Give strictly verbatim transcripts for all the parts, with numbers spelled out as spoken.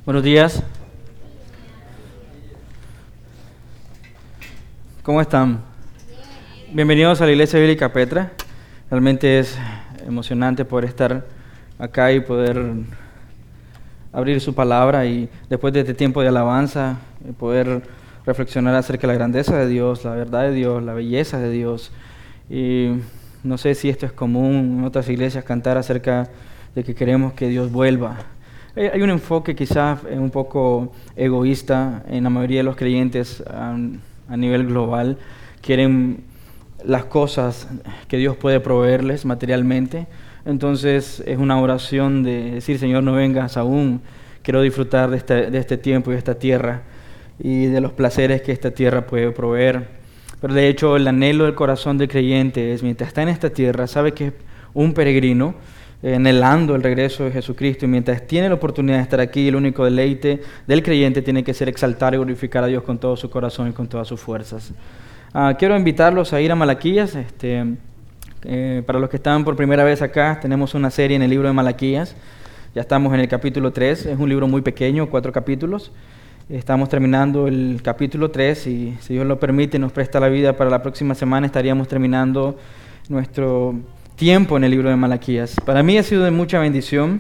Buenos días. ¿Cómo están? Bienvenidos a la Iglesia Bíblica Petra. Realmente es emocionante poder estar acá y poder abrir su palabra y después de este tiempo de alabanza poder reflexionar acerca de la grandeza de Dios, la verdad de Dios, la belleza de Dios. Y no sé si esto es común en otras iglesias cantar acerca de que queremos que Dios vuelva. Hay un enfoque quizás un poco egoísta en la mayoría de los creyentes a, a nivel global. Quieren las cosas que Dios puede proveerles materialmente. Entonces es una oración de decir, Señor, no vengas aún. Quiero disfrutar de este, de este tiempo y de esta tierra y de los placeres que esta tierra puede proveer. Pero de hecho el anhelo del corazón del creyente es, mientras está en esta tierra, sabe que es un peregrino, anhelando el regreso de Jesucristo, y mientras tiene la oportunidad de estar aquí, el único deleite del creyente tiene que ser exaltar y glorificar a Dios con todo su corazón y con todas sus fuerzas. Uh, quiero invitarlos a ir a Malaquías. Este, eh, para los que están por primera vez acá, tenemos una serie en el libro de Malaquías. Ya estamos en el capítulo tres, es un libro muy pequeño, cuatro capítulos. Estamos terminando el capítulo tres y si Dios lo permite, nos presta la vida, para la próxima semana estaríamos terminando nuestro tiempo en el libro de Malaquías. Para mí ha sido de mucha bendición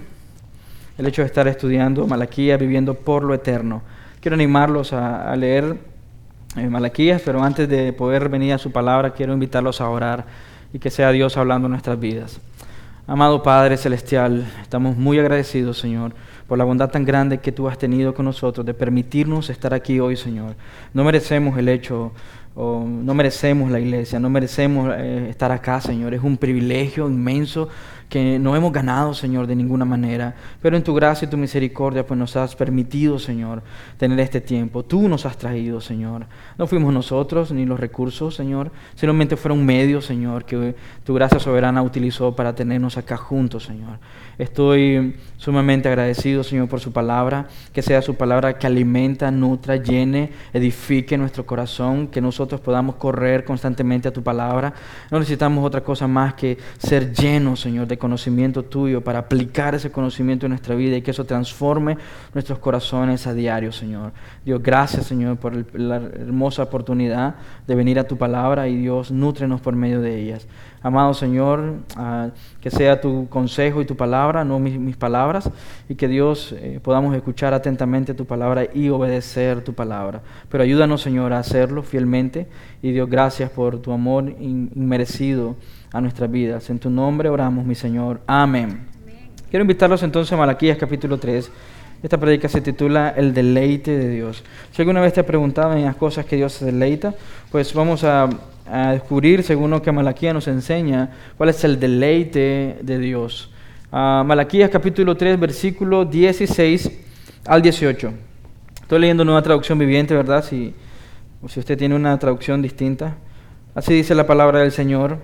el hecho de estar estudiando Malaquías, viviendo por lo eterno. Quiero animarlos a, a leer eh, Malaquías, pero antes de poder venir a su palabra, quiero invitarlos a orar y que sea Dios hablando en nuestras vidas. Amado Padre Celestial, estamos muy agradecidos, Señor, por la bondad tan grande que tú has tenido con nosotros de permitirnos estar aquí hoy, Señor. No merecemos el hecho Oh, no merecemos la iglesia, no merecemos eh, estar acá, Señor. Es un privilegio inmenso que no hemos ganado, Señor, de ninguna manera. Pero en tu gracia y tu misericordia, pues nos has permitido, Señor, tener este tiempo. Tú nos has traído, Señor. No fuimos nosotros ni los recursos, Señor. Simplemente fueron medios, Señor, que tu gracia soberana utilizó para tenernos acá juntos, Señor. Estoy sumamente agradecido, Señor, por su palabra. Que sea su palabra que alimenta, nutra, llene, edifique nuestro corazón. Que nosotros podamos correr constantemente a tu palabra. No necesitamos otra cosa más que ser llenos, Señor, de conocimiento tuyo para aplicar ese conocimiento en nuestra vida y que eso transforme nuestros corazones a diario, Señor. Dios, gracias, Señor, por el, la hermosa oportunidad de venir a tu palabra y Dios, nútrenos por medio de ellas. Amado Señor, uh, que sea tu consejo y tu palabra, no mis, mis palabras, y que Dios eh, podamos escuchar atentamente tu palabra y obedecer tu palabra. Pero ayúdanos, Señor, a hacerlo fielmente, y Dios, gracias por tu amor inmerecido a nuestras vidas. En tu nombre oramos, mi Señor. Amén. Amén. Quiero invitarlos entonces a Malaquías capítulo tres. Esta prédica se titula El deleite de Dios. Si alguna vez te has preguntado en las cosas que Dios se deleita, pues vamos a, a descubrir, según lo que Malaquías nos enseña, cuál es el deleite de Dios. Uh, Malaquías capítulo tres, versículo dieciséis al dieciocho. Estoy leyendo Nueva Traducción Viviente, ¿verdad? Si, si usted tiene una traducción distinta. Así dice la palabra del Señor.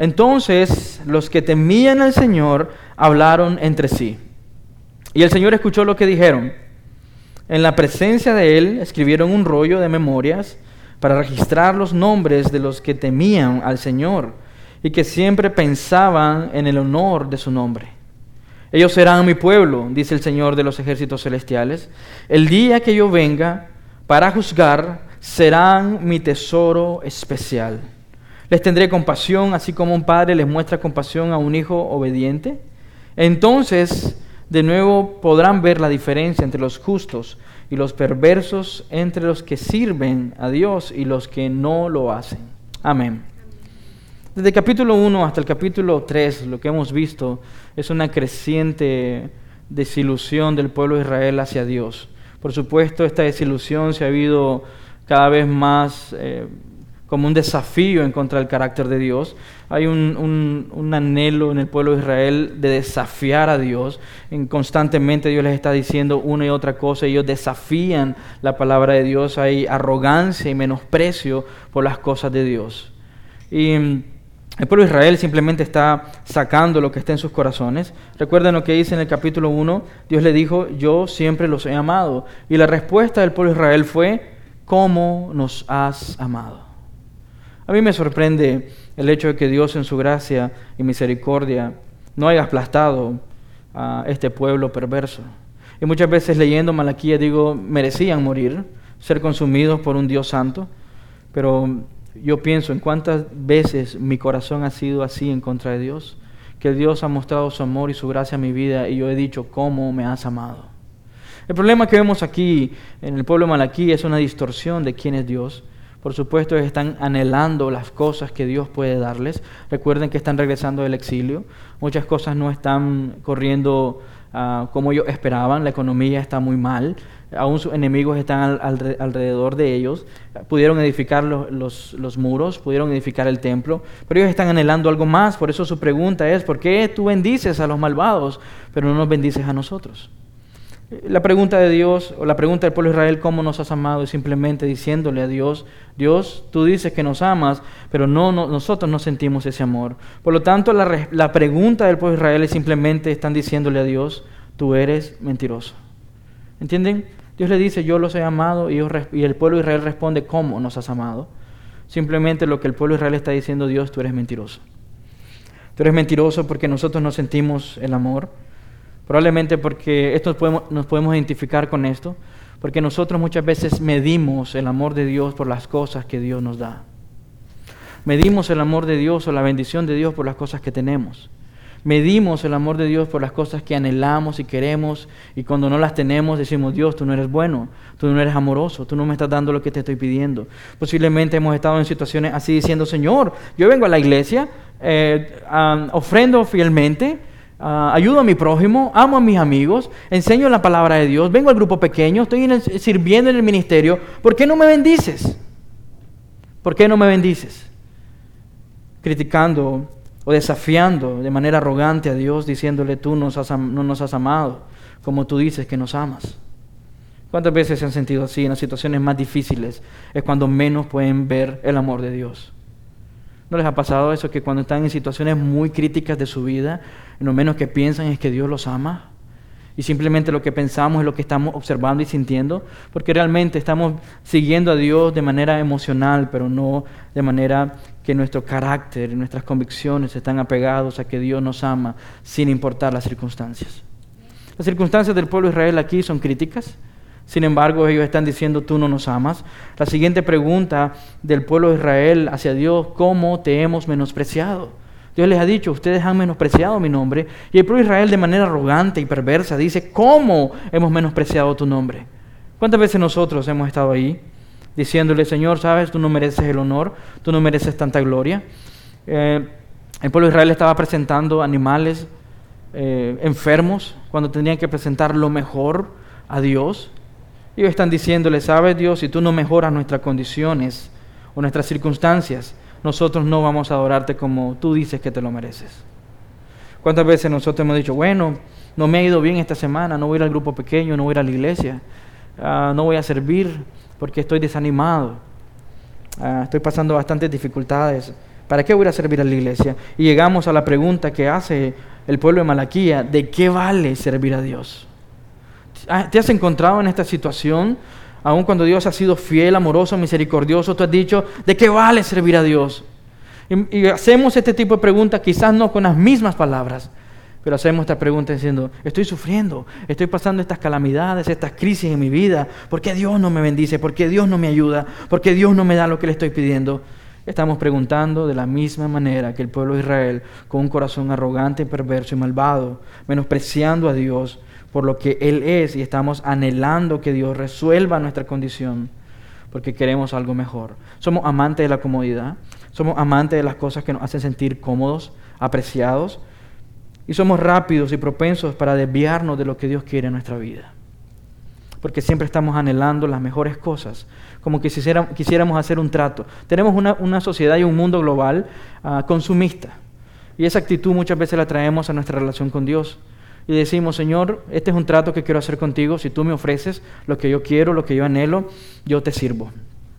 Entonces los que temían al Señor hablaron entre sí. Y el Señor escuchó lo que dijeron. En la presencia de Él escribieron un rollo de memorias para registrar los nombres de los que temían al Señor y que siempre pensaban en el honor de su nombre. Ellos serán mi pueblo, dice el Señor de los ejércitos celestiales. El día que yo venga para juzgar, serán mi tesoro especial. Les tendré compasión, así como un padre les muestra compasión a un hijo obediente. Entonces, de nuevo podrán ver la diferencia entre los justos y los perversos, entre los que sirven a Dios y los que no lo hacen. Amén. Desde el capítulo uno hasta el capítulo tres, lo que hemos visto es una creciente desilusión del pueblo de Israel hacia Dios. Por supuesto, esta desilusión se ha habido cada vez más eh, como un desafío en contra del carácter de Dios. Hay un, un, un anhelo en el pueblo de Israel de desafiar a Dios. En, constantemente Dios les está diciendo una y otra cosa, y ellos desafían la palabra de Dios. Hay arrogancia y menosprecio por las cosas de Dios. Y el pueblo de Israel simplemente está sacando lo que está en sus corazones. Recuerden lo que dice en el capítulo uno. Dios le dijo, yo siempre los he amado. Y la respuesta del pueblo de Israel fue, ¿cómo nos has amado? A mí me sorprende el hecho de que Dios en su gracia y misericordia no haya aplastado a este pueblo perverso. Y muchas veces leyendo Malaquías digo, merecían morir, ser consumidos por un Dios santo. Pero yo pienso en cuántas veces mi corazón ha sido así en contra de Dios, que Dios ha mostrado su amor y su gracia a mi vida y yo he dicho, ¿cómo me has amado? El problema que vemos aquí en el pueblo de Malaquí es una distorsión de quién es Dios. Por supuesto, ellos están anhelando las cosas que Dios puede darles. Recuerden que están regresando del exilio. Muchas cosas no están corriendo uh, como ellos esperaban. La economía está muy mal. Aún sus enemigos están al, al, alrededor de ellos. Pudieron edificar los, los, los muros, pudieron edificar el templo, pero ellos están anhelando algo más. Por eso su pregunta es, ¿por qué tú bendices a los malvados, pero no nos bendices a nosotros? La pregunta de Dios, o la pregunta del pueblo de Israel, ¿cómo nos has amado? Es simplemente diciéndole a Dios, Dios, tú dices que nos amas, pero no, no nosotros no sentimos ese amor. Por lo tanto, la, la pregunta del pueblo de Israel es simplemente, están diciéndole a Dios, tú eres mentiroso. ¿Entienden? Dios le dice, yo los he amado, y, ellos, y el pueblo de Israel responde, ¿cómo nos has amado? Simplemente lo que el pueblo de Israel está diciendo, Dios, tú eres mentiroso. Tú eres mentiroso porque nosotros no sentimos el amor. Probablemente porque esto podemos, nos podemos identificar con esto, porque nosotros muchas veces medimos el amor de Dios por las cosas que Dios nos da. Medimos el amor de Dios o la bendición de Dios por las cosas que tenemos. Medimos el amor de Dios por las cosas que anhelamos y queremos, y cuando no las tenemos decimos, Dios, tú no eres bueno, tú no eres amoroso, tú no me estás dando lo que te estoy pidiendo. Posiblemente hemos estado en situaciones así diciendo, Señor, yo vengo a la iglesia, eh, um, ofrendo fielmente, Uh, ayudo a mi prójimo, amo a mis amigos, enseño la palabra de Dios, vengo al grupo pequeño, estoy en el, sirviendo en el ministerio. ¿Por qué no me bendices? ¿Por qué no me bendices? Criticando o desafiando de manera arrogante a Dios, diciéndole, tú nos has, no nos has amado como tú dices que nos amas. ¿Cuántas veces se han sentido así en las situaciones más difíciles? Es cuando menos pueden ver el amor de Dios. ¿No les ha pasado eso, que cuando están en situaciones muy críticas de su vida, lo menos que piensan es que Dios los ama? Y simplemente lo que pensamos es lo que estamos observando y sintiendo, porque realmente estamos siguiendo a Dios de manera emocional, pero no de manera que nuestro carácter y nuestras convicciones están apegados a que Dios nos ama sin importar las circunstancias. Las circunstancias del pueblo de Israel aquí son críticas. Sin embargo, ellos están diciendo, tú no nos amas. La siguiente pregunta del pueblo de Israel hacia Dios, ¿cómo te hemos menospreciado? Dios les ha dicho, ustedes han menospreciado mi nombre. Y el pueblo de Israel de manera arrogante y perversa dice, ¿cómo hemos menospreciado tu nombre? ¿Cuántas veces nosotros hemos estado ahí diciéndole, Señor, sabes, tú no mereces el honor, tú no mereces tanta gloria? Eh, el pueblo de Israel estaba presentando animales eh, enfermos cuando tenían que presentar lo mejor a Dios. Ellos están diciéndole, ¿sabes, Dios? Si tú no mejoras nuestras condiciones o nuestras circunstancias, nosotros no vamos a adorarte como tú dices que te lo mereces. ¿Cuántas veces nosotros hemos dicho, bueno, no me ha ido bien esta semana, no voy a ir al grupo pequeño, no voy a ir a la iglesia, uh, no voy a servir porque estoy desanimado, uh, estoy pasando bastantes dificultades, ¿para qué voy a ir a servir a la iglesia? Y llegamos a la pregunta que hace el pueblo de Malaquía, ¿de qué vale servir a Dios? ¿Te has encontrado en esta situación? Aun cuando Dios ha sido fiel, amoroso, misericordioso, tú has dicho, ¿de qué vale servir a Dios? Y, y hacemos este tipo de preguntas, quizás no con las mismas palabras, pero hacemos esta pregunta diciendo, estoy sufriendo, estoy pasando estas calamidades, estas crisis en mi vida, ¿por qué Dios no me bendice? ¿Por qué Dios no me ayuda? ¿Por qué Dios no me da lo que le estoy pidiendo? Estamos preguntando de la misma manera que el pueblo de Israel, con un corazón arrogante, perverso y malvado, menospreciando a Dios por lo que Él es, y estamos anhelando que Dios resuelva nuestra condición porque queremos algo mejor. Somos amantes de la comodidad, somos amantes de las cosas que nos hacen sentir cómodos, apreciados, y somos rápidos y propensos para desviarnos de lo que Dios quiere en nuestra vida. Porque siempre estamos anhelando las mejores cosas, como que quisiéramos, quisiéramos hacer un trato. Tenemos una, una sociedad y un mundo global uh, consumista, y esa actitud muchas veces la traemos a nuestra relación con Dios. Y decimos, Señor, este es un trato que quiero hacer contigo. Si tú me ofreces lo que yo quiero, lo que yo anhelo, yo te sirvo.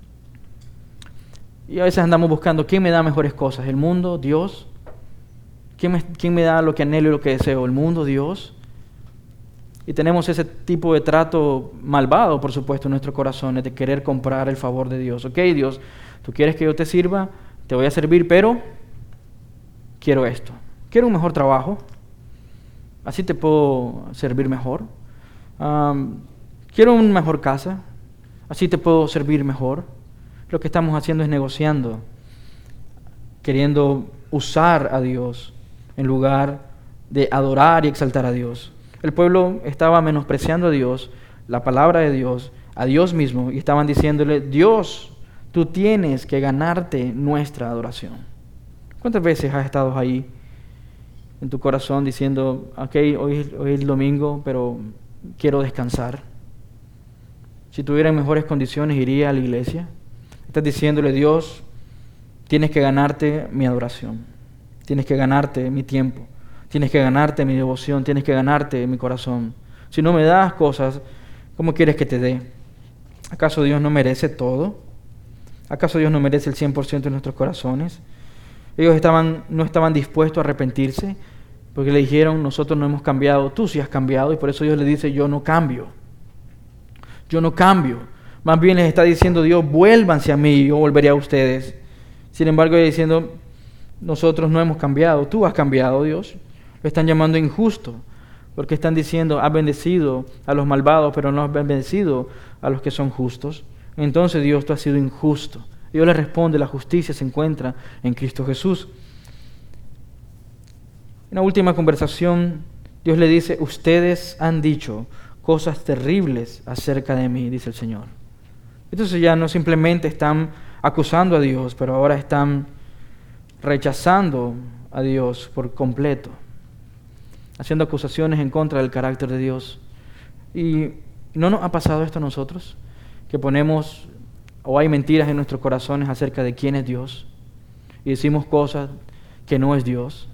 Y a veces andamos buscando, ¿quién me da mejores cosas? ¿El mundo? ¿Dios? ¿Quién me, quién me da lo que anhelo y lo que deseo? ¿El mundo? ¿Dios? Y tenemos ese tipo de trato malvado, por supuesto, en nuestros corazones, de querer comprar el favor de Dios. Ok, Dios, tú quieres que yo te sirva, te voy a servir, pero quiero esto. Quiero un mejor trabajo. Así te puedo servir mejor. Um, quiero una mejor casa, así te puedo servir mejor. Lo que estamos haciendo es negociando, queriendo usar a Dios en lugar de adorar y exaltar a Dios. El pueblo estaba menospreciando a Dios, la palabra de Dios, a Dios mismo, y estaban diciéndole: Dios, tú tienes que ganarte nuestra adoración. ¿Cuántas veces has estado ahí en tu corazón diciendo: ok, hoy, hoy es el domingo, pero quiero descansar? Si tuviera en mejores condiciones, iría a la iglesia. Estás diciéndole: Dios, tienes que ganarte mi adoración, tienes que ganarte mi tiempo, tienes que ganarte mi devoción, tienes que ganarte mi corazón. Si no me das cosas, ¿cómo quieres que te dé? ¿Acaso Dios no merece todo? ¿Acaso Dios no merece el cien por ciento de nuestros corazones? Ellos estaban, no estaban dispuestos a arrepentirse porque le dijeron: nosotros no hemos cambiado, tú sí has cambiado. Y por eso Dios le dice: yo no cambio, yo no cambio. Más bien les está diciendo Dios: vuélvanse a mí y yo volveré a ustedes. Sin embargo, ellos diciendo: nosotros no hemos cambiado, tú has cambiado, Dios. Lo están llamando injusto, porque están diciendo: has bendecido a los malvados, pero no has bendecido a los que son justos. Entonces, Dios, tú has sido injusto. Dios le responde: la justicia se encuentra en Cristo Jesús. En la última conversación, Dios le dice: ustedes han dicho cosas terribles acerca de mí, dice el Señor. Entonces ya no simplemente están acusando a Dios, pero ahora están rechazando a Dios por completo, haciendo acusaciones en contra del carácter de Dios. ¿Y no nos ha pasado esto a nosotros? Que ponemos, o hay mentiras en nuestros corazones acerca de quién es Dios, y decimos cosas que no es Dios.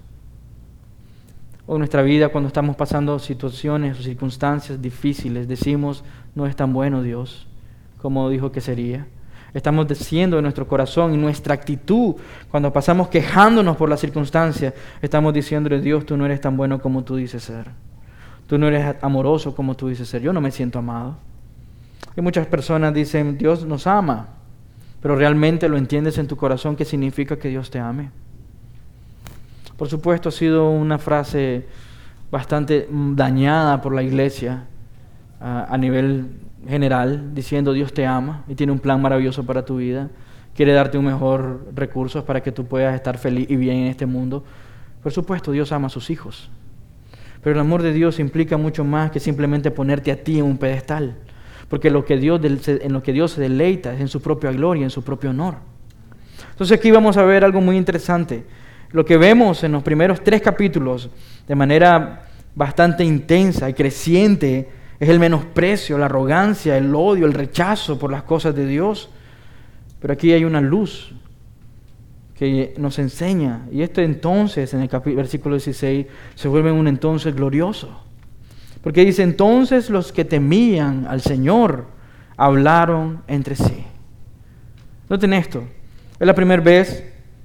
O en nuestra vida, cuando estamos pasando situaciones o circunstancias difíciles, decimos: no es tan bueno Dios como dijo que sería. Estamos diciendo en nuestro corazón y nuestra actitud, cuando pasamos quejándonos por las circunstancias, estamos diciéndole: Dios, tú no eres tan bueno como tú dices ser. Tú no eres amoroso como tú dices ser. Yo no me siento amado. Y muchas personas dicen: Dios nos ama, pero ¿realmente lo entiendes en tu corazón qué significa que Dios te ame? Por supuesto, ha sido una frase bastante dañada por la iglesia a, a nivel general, diciendo: Dios te ama y tiene un plan maravilloso para tu vida, quiere darte un mejor recursos para que tú puedas estar feliz y bien en este mundo. Por supuesto, Dios ama a sus hijos, pero el amor de Dios implica mucho más que simplemente ponerte a ti en un pedestal, porque lo que Dios, en lo que Dios se deleita es en su propia gloria, en su propio honor. Entonces aquí vamos a ver algo muy interesante. Lo que vemos en los primeros tres capítulos de manera bastante intensa y creciente es el menosprecio, la arrogancia, el odio, el rechazo por las cosas de Dios. Pero aquí hay una luz que nos enseña, y esto entonces en el capítulo, versículo dieciséis se vuelve un entonces glorioso. Porque dice: entonces los que temían al Señor hablaron entre sí. Noten esto, es la primera vez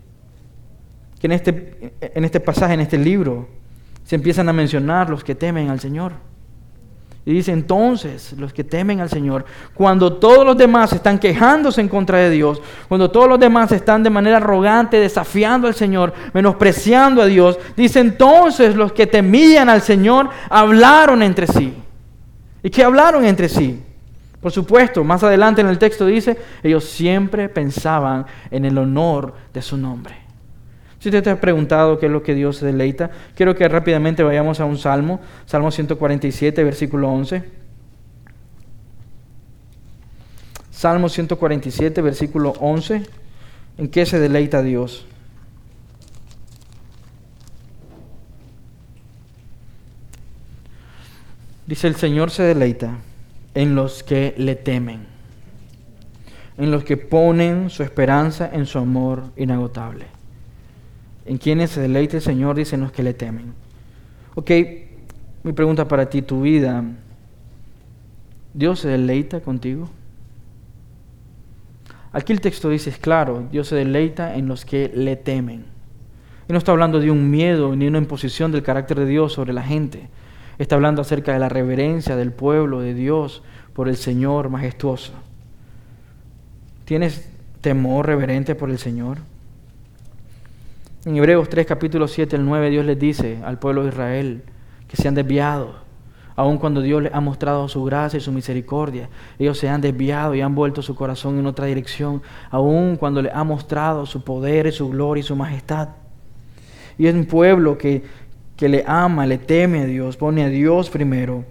que en este, en este pasaje, en este libro, se empiezan a mencionar los que temen al Señor. Y dice: entonces, los que temen al Señor, cuando todos los demás están quejándose en contra de Dios, cuando todos los demás están de manera arrogante desafiando al Señor, menospreciando a Dios, dice: entonces los que temían al Señor hablaron entre sí. ¿Y qué hablaron entre sí? Por supuesto, más adelante en el texto dice: ellos siempre pensaban en el honor de su nombre. Si usted te ha preguntado qué es lo que Dios se deleita, quiero que rápidamente vayamos a un salmo, Salmo ciento cuarenta y siete, versículo once. Salmo ciento cuarenta y siete, versículo once. ¿En qué se deleita Dios? Dice: el Señor se deleita en los que le temen, en los que ponen su esperanza en su amor inagotable. En quienes se deleita el Señor, dicen los que le temen. Ok, mi pregunta para ti, tu vida, ¿Dios se deleita contigo? Aquí el texto dice, es claro, Dios se deleita en los que le temen. Y no está hablando de un miedo ni una imposición del carácter de Dios sobre la gente. Está hablando acerca de la reverencia del pueblo de Dios por el Señor majestuoso. ¿Tienes temor reverente por el Señor? En Hebreos tres, capítulo siete al nueve, Dios les dice al pueblo de Israel que se han desviado. aun cuando Dios les ha mostrado su gracia y su misericordia. Ellos se han desviado y han vuelto su corazón en otra dirección, aun cuando les ha mostrado su poder y su gloria y su majestad. Y es un pueblo que, que le ama, le teme a Dios, pone a Dios primero.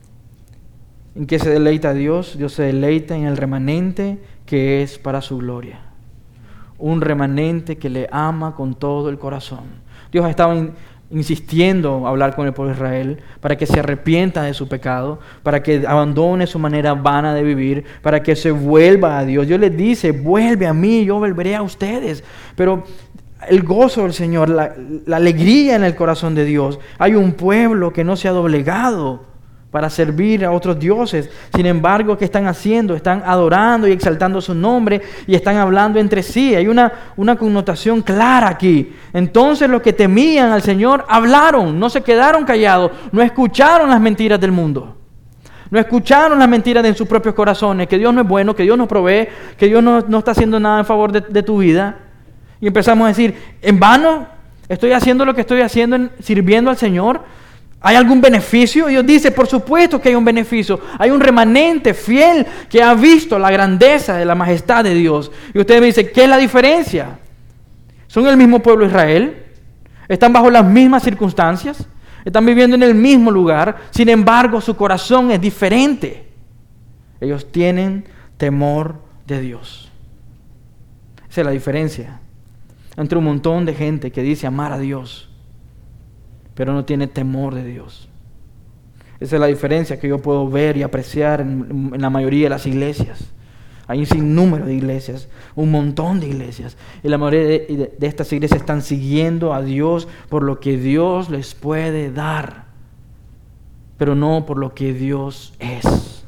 ¿En qué se deleita a Dios? Dios se deleita en el remanente que es para su gloria. Un remanente que le ama con todo el corazón. Dios estaba in, insistiendo a hablar con el pueblo de Israel para que se arrepienta de su pecado, para que abandone su manera vana de vivir, para que se vuelva a Dios. Dios les dice, vuelve a mí, yo volveré a ustedes. Pero el gozo del Señor, la, la alegría en el corazón de Dios. Hay un pueblo que no se ha doblegado para servir a otros dioses. Sin embargo, ¿qué están haciendo? Están adorando y exaltando su nombre y están hablando entre sí. Hay una, una connotación clara aquí. Entonces los que temían al Señor hablaron, no se quedaron callados, no escucharon las mentiras del mundo. No escucharon las mentiras de sus propios corazones, que Dios no es bueno, que Dios no provee, que Dios no, no está haciendo nada en favor de, de tu vida. Y empezamos a decir, en vano estoy haciendo lo que estoy haciendo, en, sirviendo al Señor. ¿Hay algún beneficio? Dios dice, por supuesto que hay un beneficio. Hay un remanente fiel que ha visto la grandeza de la majestad de Dios. Y usted me dice, ¿qué es la diferencia? ¿Son el mismo pueblo de Israel? ¿Están bajo las mismas circunstancias? ¿Están viviendo en el mismo lugar? Sin embargo, su corazón es diferente. Ellos tienen temor de Dios. Esa es la diferencia entre un montón de gente que dice amar a Dios, pero no tiene temor de Dios. Esa es la diferencia que yo puedo ver y apreciar en, en la mayoría de las iglesias. Hay un sinnúmero de iglesias, un montón de iglesias. Y la mayoría de, de, de estas iglesias están siguiendo a Dios por lo que Dios les puede dar, pero no por lo que Dios es.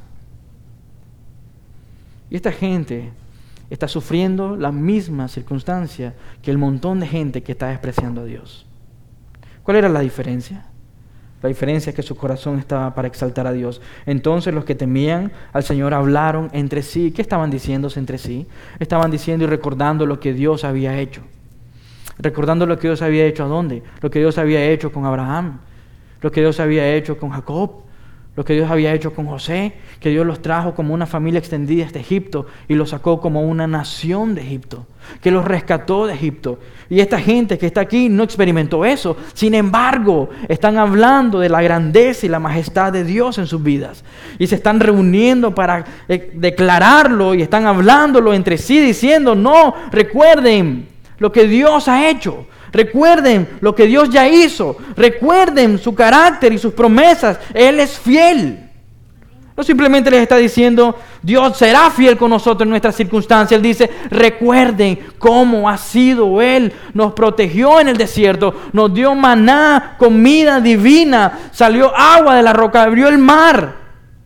Y esta gente está sufriendo la misma circunstancia que el montón de gente que está despreciando a Dios. ¿Cuál era la diferencia? La diferencia es que su corazón estaba para exaltar a Dios. Entonces los que temían al Señor hablaron entre sí. ¿Qué estaban diciéndose entre sí? Estaban diciendo y recordando lo que Dios había hecho. Recordando lo que Dios había hecho ¿a dónde? Lo que Dios había hecho con Abraham. Lo que Dios había hecho con Jacob. Lo que Dios había hecho con José. Que Dios los trajo como una familia extendida hasta Egipto y los sacó como una nación de Egipto. Que los rescató de Egipto. Y esta gente que está aquí no experimentó eso. Sin embargo, están hablando de la grandeza y la majestad de Dios en sus vidas. Y se están reuniendo para eh, declararlo y están hablándolo entre sí diciendo, no, recuerden lo que Dios ha hecho. Recuerden lo que Dios ya hizo. Recuerden su carácter y sus promesas. Él es fiel. No simplemente les está diciendo, Dios será fiel con nosotros en nuestras circunstancias. Él dice, recuerden cómo ha sido Él. Nos protegió en el desierto, nos dio maná, comida divina, salió agua de la roca, abrió el mar.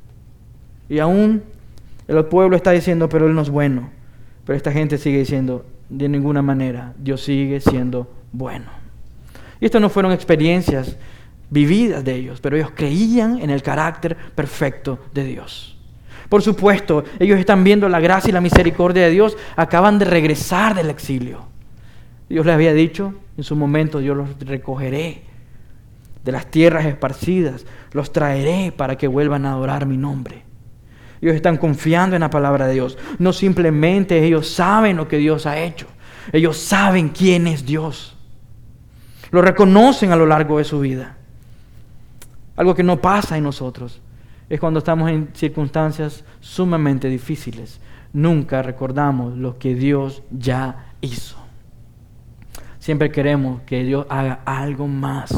Y aún el pueblo está diciendo, pero Él no es bueno. Pero esta gente sigue diciendo, de ninguna manera, Dios sigue siendo bueno. Y estas no fueron experiencias vividas de ellos, pero ellos creían en el carácter perfecto de Dios. Por supuesto, ellos están viendo la gracia y la misericordia de Dios, acaban de regresar del exilio. Dios les había dicho, en su momento yo los recogeré de las tierras esparcidas, los traeré para que vuelvan a adorar mi nombre. Ellos están confiando en la palabra de Dios. No simplemente ellos saben lo que Dios ha hecho, ellos saben quién es Dios. Lo reconocen a lo largo de su vida. Algo que no pasa en nosotros es cuando estamos en circunstancias sumamente difíciles. Nunca recordamos lo que Dios ya hizo. Siempre queremos que Dios haga algo más.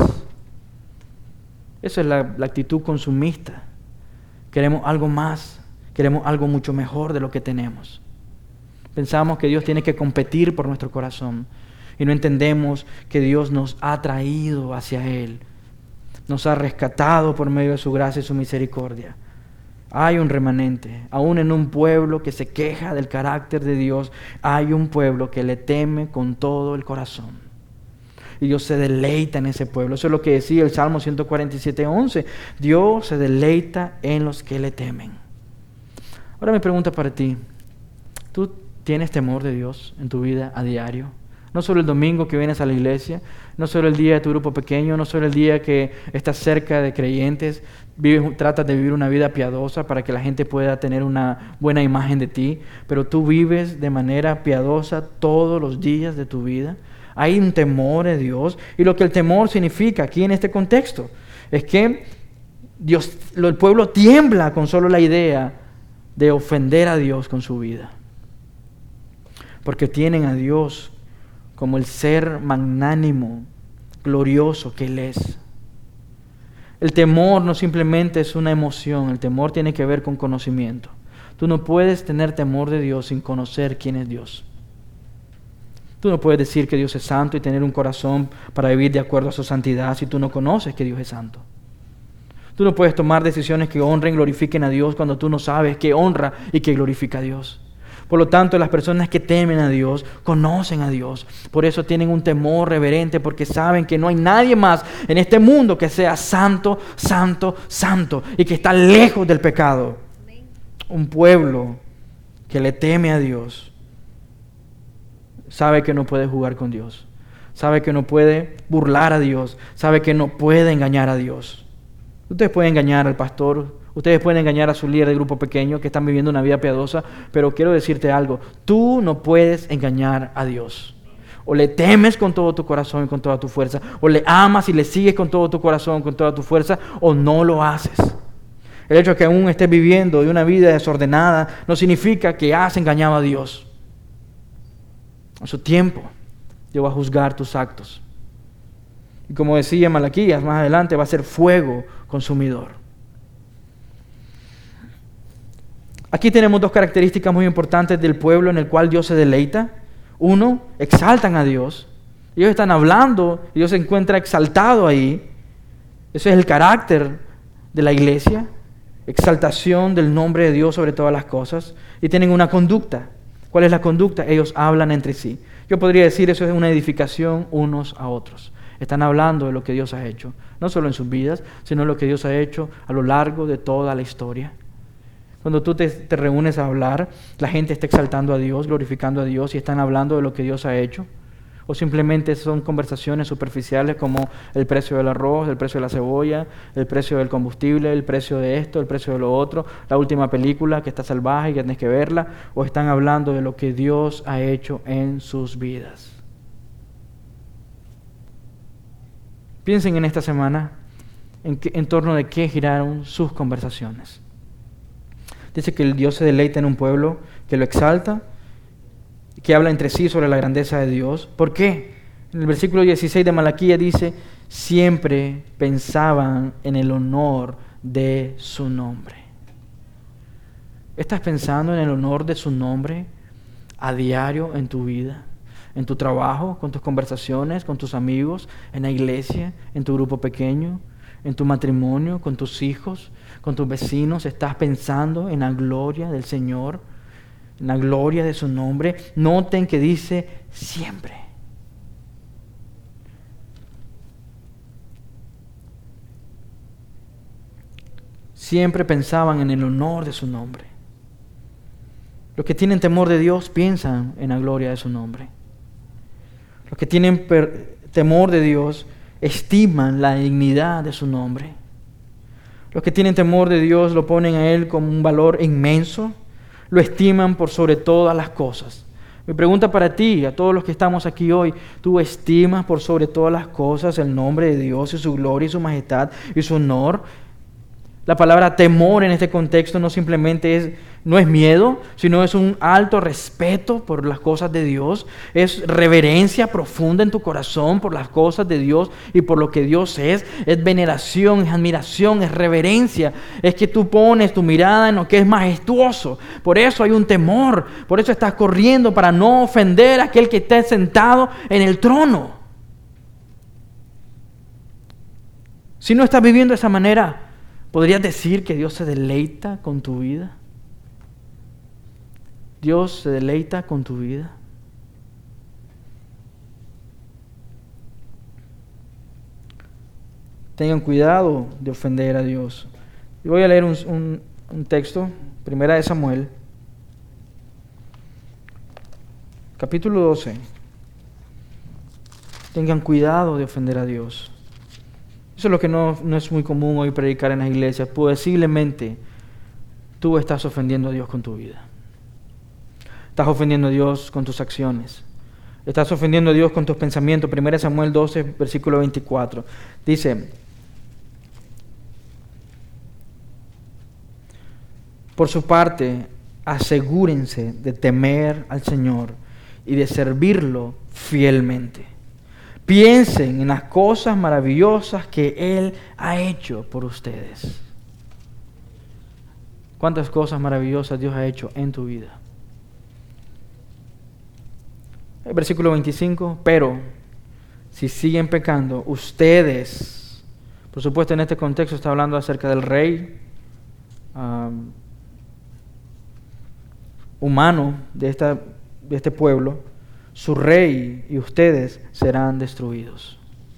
Esa es la, la actitud consumista. Queremos algo más. Queremos algo mucho mejor de lo que tenemos. Pensamos que Dios tiene que competir por nuestro corazón. Y no entendemos que Dios nos ha traído hacia Él. Nos ha rescatado por medio de su gracia y su misericordia. Hay un remanente, aún en un pueblo que se queja del carácter de Dios, hay un pueblo que le teme con todo el corazón. Y Dios se deleita en ese pueblo. Eso es lo que decía el Salmo ciento cuarenta y siete, once. Dios se deleita en los que le temen. Ahora mi pregunta para ti. ¿Tú tienes temor de Dios en tu vida a diario? No solo el domingo que vienes a la iglesia, no solo el día de tu grupo pequeño, no solo el día que estás cerca de creyentes, vives, tratas de vivir una vida piadosa para que la gente pueda tener una buena imagen de ti, pero tú vives de manera piadosa todos los días de tu vida. Hay un temor de Dios, y lo que el temor significa aquí en este contexto es que Dios, el pueblo tiembla con solo la idea de ofender a Dios con su vida, porque tienen a Dios como el ser magnánimo, glorioso que Él es. El temor no simplemente es una emoción, el temor tiene que ver con conocimiento. Tú no puedes tener temor de Dios sin conocer quién es Dios. Tú no puedes decir que Dios es santo y tener un corazón para vivir de acuerdo a su santidad si tú no conoces que Dios es santo. Tú no puedes tomar decisiones que honren y glorifiquen a Dios cuando tú no sabes qué honra y qué glorifica a Dios. Por lo tanto, las personas que temen a Dios conocen a Dios. Por eso tienen un temor reverente, porque saben que no hay nadie más en este mundo que sea santo, santo, santo y que está lejos del pecado. Un pueblo que le teme a Dios sabe que no puede jugar con Dios, sabe que no puede burlar a Dios, sabe que no puede engañar a Dios. Ustedes pueden engañar al pastor, ustedes pueden engañar a su líder de grupo pequeño que están viviendo una vida piadosa, pero quiero decirte algo, tú no puedes engañar a Dios. O le temes con todo tu corazón y con toda tu fuerza, o le amas y le sigues con todo tu corazón, con toda tu fuerza, o no lo haces. El hecho de que aún estés viviendo de una vida desordenada no significa que has engañado a Dios. A su tiempo, Dios va a juzgar tus actos. Y como decía Malaquías, más adelante va a ser fuego consumidor. Aquí tenemos dos características muy importantes del pueblo en el cual Dios se deleita. Uno, exaltan a Dios. Ellos están hablando, Dios se encuentra exaltado ahí. Ese es el carácter de la iglesia. Exaltación del nombre de Dios sobre todas las cosas. Y tienen una conducta. ¿Cuál es la conducta? Ellos hablan entre sí. Yo podría decir eso es una edificación unos a otros. Están hablando de lo que Dios ha hecho, no solo en sus vidas, sino lo que Dios ha hecho a lo largo de toda la historia. Cuando tú te, te reúnes a hablar, la gente está exaltando a Dios, glorificando a Dios y están hablando de lo que Dios ha hecho. O simplemente son conversaciones superficiales como el precio del arroz, el precio de la cebolla, el precio del combustible, el precio de esto, el precio de lo otro, la última película que está salvaje y que tienes que verla, o están hablando de lo que Dios ha hecho en sus vidas. Piensen en esta semana en, que, en torno de qué giraron sus conversaciones. Dice que el Dios se deleita en un pueblo que lo exalta, que habla entre sí sobre la grandeza de Dios. ¿Por qué? En el versículo dieciséis de Malaquías dice, siempre pensaban en el honor de su nombre. ¿Estás pensando en el honor de su nombre a diario en tu vida? En tu trabajo, con tus conversaciones, con tus amigos, en la iglesia, en tu grupo pequeño, en tu matrimonio, con tus hijos, con tus vecinos. ¿Estás pensando en la gloria del Señor, en la gloria de su nombre? Noten que dice siempre. Siempre pensaban en el honor de su nombre. Los que tienen temor de Dios piensan en la gloria de su nombre. Los que tienen per- temor de Dios estiman la dignidad de su nombre. Los que tienen temor de Dios lo ponen a Él como un valor inmenso, lo estiman por sobre todas las cosas. Mi pregunta para ti, a todos los que estamos aquí hoy, ¿tú estimas por sobre todas las cosas el nombre de Dios y su gloria y su majestad y su honor? La palabra temor en este contexto no simplemente es, no es miedo, sino es un alto respeto por las cosas de Dios, es reverencia profunda en tu corazón por las cosas de Dios y por lo que Dios es, es veneración, es admiración, es reverencia, es que tú pones tu mirada en lo que es majestuoso. Por eso hay un temor, por eso estás corriendo para no ofender a aquel que esté sentado en el trono. Si no estás viviendo de esa manera, ¿podrías decir que Dios se deleita con tu vida? Dios se deleita con tu vida. Tengan cuidado de ofender a Dios. Yo voy a leer un, un, un texto, Primera de Samuel, capítulo doce. Tengan cuidado de ofender a Dios. Eso es lo que no, no es muy común hoy predicar en las iglesias. Posiblemente tú estás ofendiendo a Dios con tu vida. Estás ofendiendo a Dios con tus acciones. Estás ofendiendo a Dios con tus pensamientos. primera Samuel doce, versículo veinticuatro. Dice: por su parte, asegúrense de temer al Señor y de servirlo fielmente. Piensen en las cosas maravillosas que Él ha hecho por ustedes. ¿Cuántas cosas maravillosas Dios ha hecho en tu vida? El versículo veinticinco, pero si siguen pecando, ustedes, por supuesto en este contexto está hablando acerca del rey um, humano de, esta, de este pueblo, su rey y ustedes serán destruidos.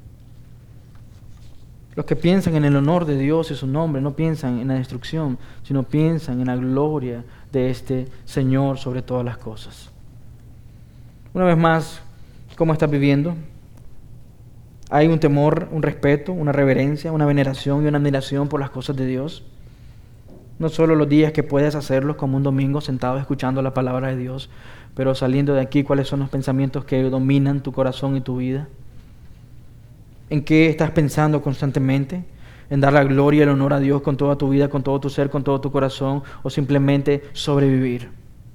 Los que piensan en el honor de Dios y su nombre no piensan en la destrucción, sino piensan en la gloria de este Señor sobre todas las cosas. Una vez más, ¿cómo estás viviendo? ¿Hay un temor, un respeto, una reverencia, una veneración y una admiración por las cosas de Dios? No solo los días que puedes hacerlo, como un domingo sentado escuchando la palabra de Dios, pero saliendo de aquí, ¿cuáles son los pensamientos que dominan tu corazón y tu vida? ¿En qué estás pensando constantemente? ¿En dar la gloria y el honor a Dios con toda tu vida, con todo tu ser, con todo tu corazón, o simplemente sobrevivir?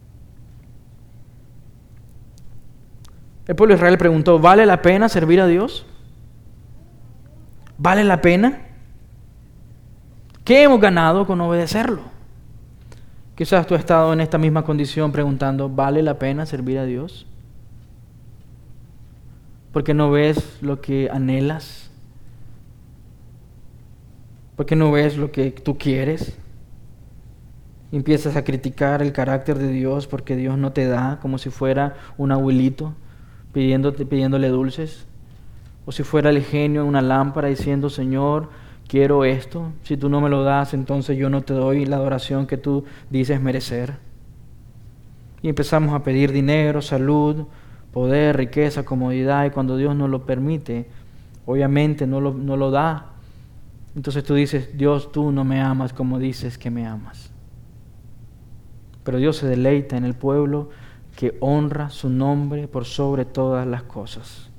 El pueblo de Israel preguntó: ¿vale la pena servir a Dios? ¿Vale la pena? ¿Qué hemos ganado con obedecerlo? Quizás tú has estado en esta misma condición preguntando: ¿vale la pena servir a Dios? Porque no ves lo que anhelas, porque no ves lo que tú quieres, y empiezas a criticar el carácter de Dios porque Dios no te da, como si fuera un abuelito pidiéndote, pidiéndole dulces, o si fuera el genio en una lámpara diciendo: Señor, quiero esto, si tú no me lo das, entonces yo no te doy la adoración que tú dices merecer. Y empezamos a pedir dinero, salud, poder, riqueza, comodidad, y cuando Dios nos lo permite, obviamente no lo, no lo da. Entonces tú dices: Dios, tú no me amas como dices que me amas. Pero Dios se deleita en el pueblo que honra su nombre por sobre todas las cosas.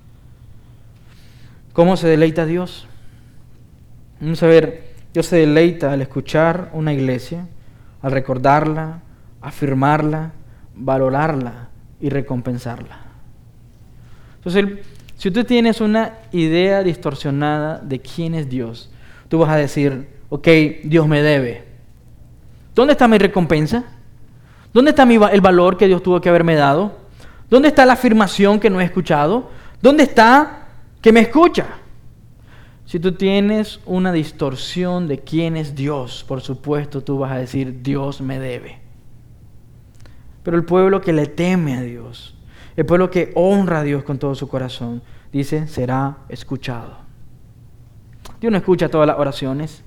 ¿Cómo se deleita Dios? Vamos a ver, Dios se deleita al escuchar una iglesia, al recordarla, afirmarla, valorarla y recompensarla. Entonces, si tú tienes una idea distorsionada de quién es Dios, tú vas a decir: ok, Dios me debe. ¿Dónde está mi recompensa? ¿Dónde está mi, el valor que Dios tuvo que haberme dado? ¿Dónde está la afirmación que no he escuchado? ¿Dónde está que me escucha? Si tú tienes una distorsión de quién es Dios, por supuesto tú vas a decir: Dios me debe. Pero el pueblo que le teme a Dios, el pueblo que honra a Dios con todo su corazón, dice: será escuchado. Dios no escucha todas las oraciones.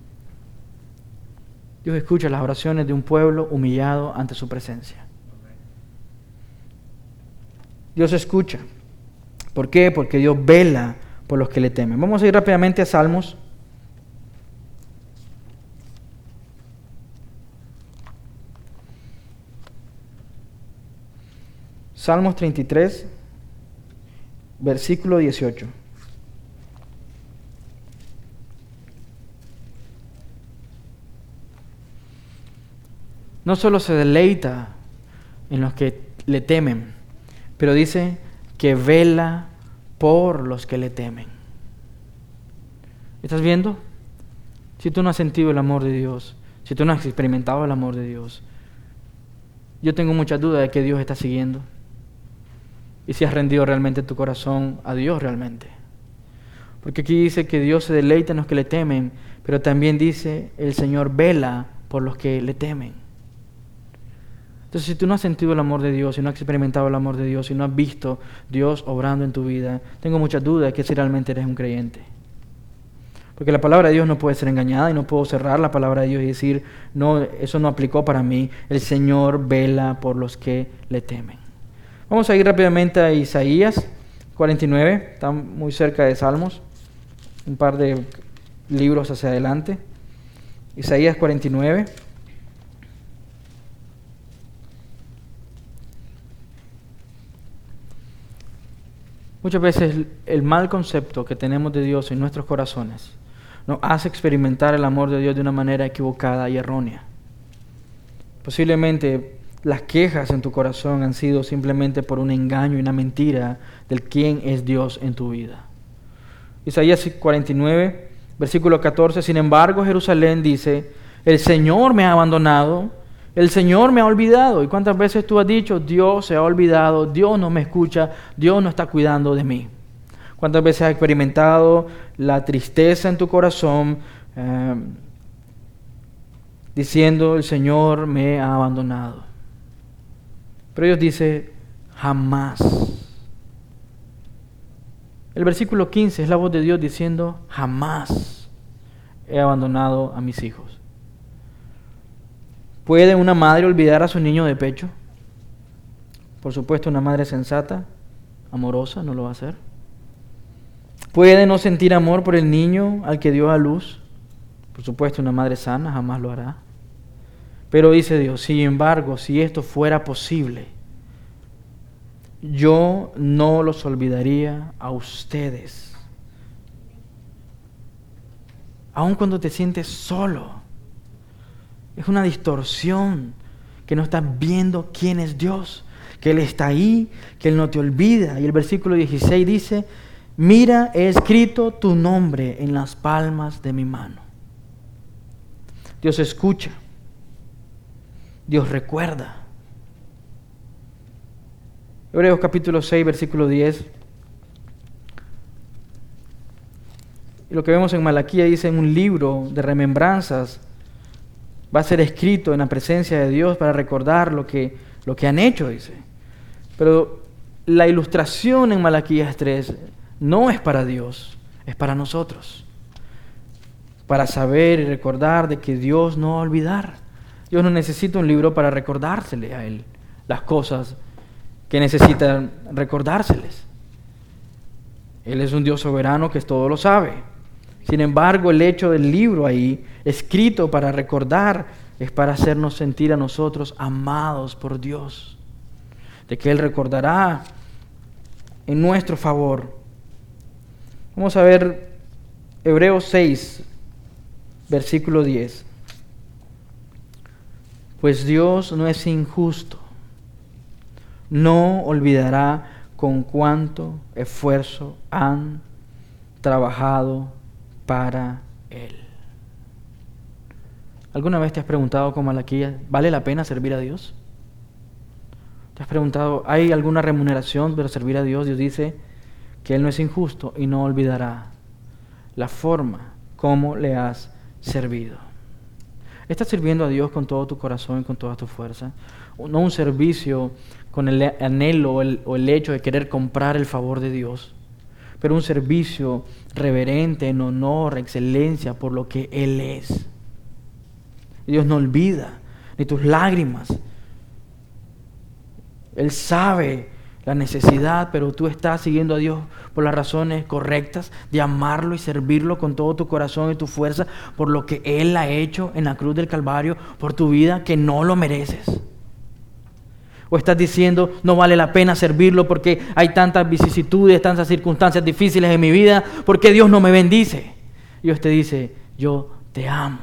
Dios escucha las oraciones de un pueblo humillado ante su presencia. Dios escucha. ¿Por qué? Porque Dios vela por los que le temen. Vamos a ir rápidamente a Salmos. Salmos treinta y tres, versículo dieciocho. No solo se deleita en los que le temen, pero dice que vela por los que le temen. ¿Estás viendo? Si tú no has sentido el amor de Dios, si tú no has experimentado el amor de Dios, yo tengo muchas dudas de que Dios está siguiendo. Y si has rendido realmente tu corazón a Dios realmente. Porque aquí dice que Dios se deleita en los que le temen, pero también dice: el Señor vela por los que le temen. Entonces, si tú no has sentido el amor de Dios, si no has experimentado el amor de Dios, si no has visto Dios obrando en tu vida, tengo muchas dudas de que si realmente eres un creyente. Porque la palabra de Dios no puede ser engañada y no puedo cerrar la palabra de Dios y decir: no, eso no aplicó para mí. El Señor vela por los que le temen. Vamos a ir rápidamente a Isaías cuarenta y nueve, está muy cerca de Salmos, un par de libros hacia adelante. Isaías cuarenta y nueve. Muchas veces el mal concepto que tenemos de Dios en nuestros corazones nos hace experimentar el amor de Dios de una manera equivocada y errónea. Posiblemente las quejas en tu corazón han sido simplemente por un engaño y una mentira del quién es Dios en tu vida. Isaías cuarenta y nueve, versículo catorce, sin embargo Jerusalén dice, el Señor me ha abandonado, el Señor me ha olvidado. ¿Y cuántas veces tú has dicho, Dios se ha olvidado, Dios no me escucha, Dios no está cuidando de mí? ¿Cuántas veces has experimentado la tristeza en tu corazón eh, diciendo, el Señor me ha abandonado? Pero Dios dice, jamás. El versículo quince es la voz de Dios diciendo, jamás he abandonado a mis hijos. ¿Puede una madre olvidar a su niño de pecho? Por supuesto, una madre sensata, amorosa, no lo va a hacer. ¿Puede no sentir amor por el niño al que dio a luz? Por supuesto, una madre sana jamás lo hará. Pero dice Dios, sin embargo, si esto fuera posible, yo no los olvidaría a ustedes. Aun cuando te sientes solo, es una distorsión que no estás viendo quién es Dios, que Él está ahí, que Él no te olvida. Y el versículo dieciséis dice, mira, he escrito tu nombre en las palmas de mi mano. Dios escucha, Dios recuerda. Hebreos capítulo seis, versículo diez. Y lo que vemos en Malaquías dice, en un libro de remembranzas va a ser escrito en la presencia de Dios para recordar lo que, lo que han hecho, dice. Pero la ilustración en Malaquías tres no es para Dios, es para nosotros. Para saber y recordar de que Dios no va a olvidar. Dios no necesita un libro para recordársele a Él las cosas que necesitan recordárseles. Él es un Dios soberano que todo lo sabe. Sin embargo, el hecho del libro ahí, escrito para recordar, es para hacernos sentir a nosotros amados por Dios. De que Él recordará en nuestro favor. Vamos a ver Hebreos seis, versículo diez. Pues Dios no es injusto, no olvidará con cuánto esfuerzo han trabajado para Él. ¿Alguna vez te has preguntado como Malaquías, ¿vale la pena servir a Dios? ¿Te has preguntado, ¿hay alguna remuneración para servir a Dios? Dios dice que Él no es injusto y no olvidará la forma como le has servido. ¿Estás sirviendo a Dios con todo tu corazón y con toda tu fuerza? No un servicio con el anhelo o el, o el hecho de querer comprar el favor de Dios, pero un servicio reverente, en honor, excelencia por lo que Él es. Dios no olvida ni tus lágrimas. Él sabe la necesidad, pero tú estás siguiendo a Dios por las razones correctas de amarlo y servirlo con todo tu corazón y tu fuerza por lo que Él ha hecho en la cruz del Calvario por tu vida, que no lo mereces. O estás diciendo, no vale la pena servirlo porque hay tantas vicisitudes, tantas circunstancias difíciles en mi vida, porque Dios no me bendice. Dios te dice, yo te amo.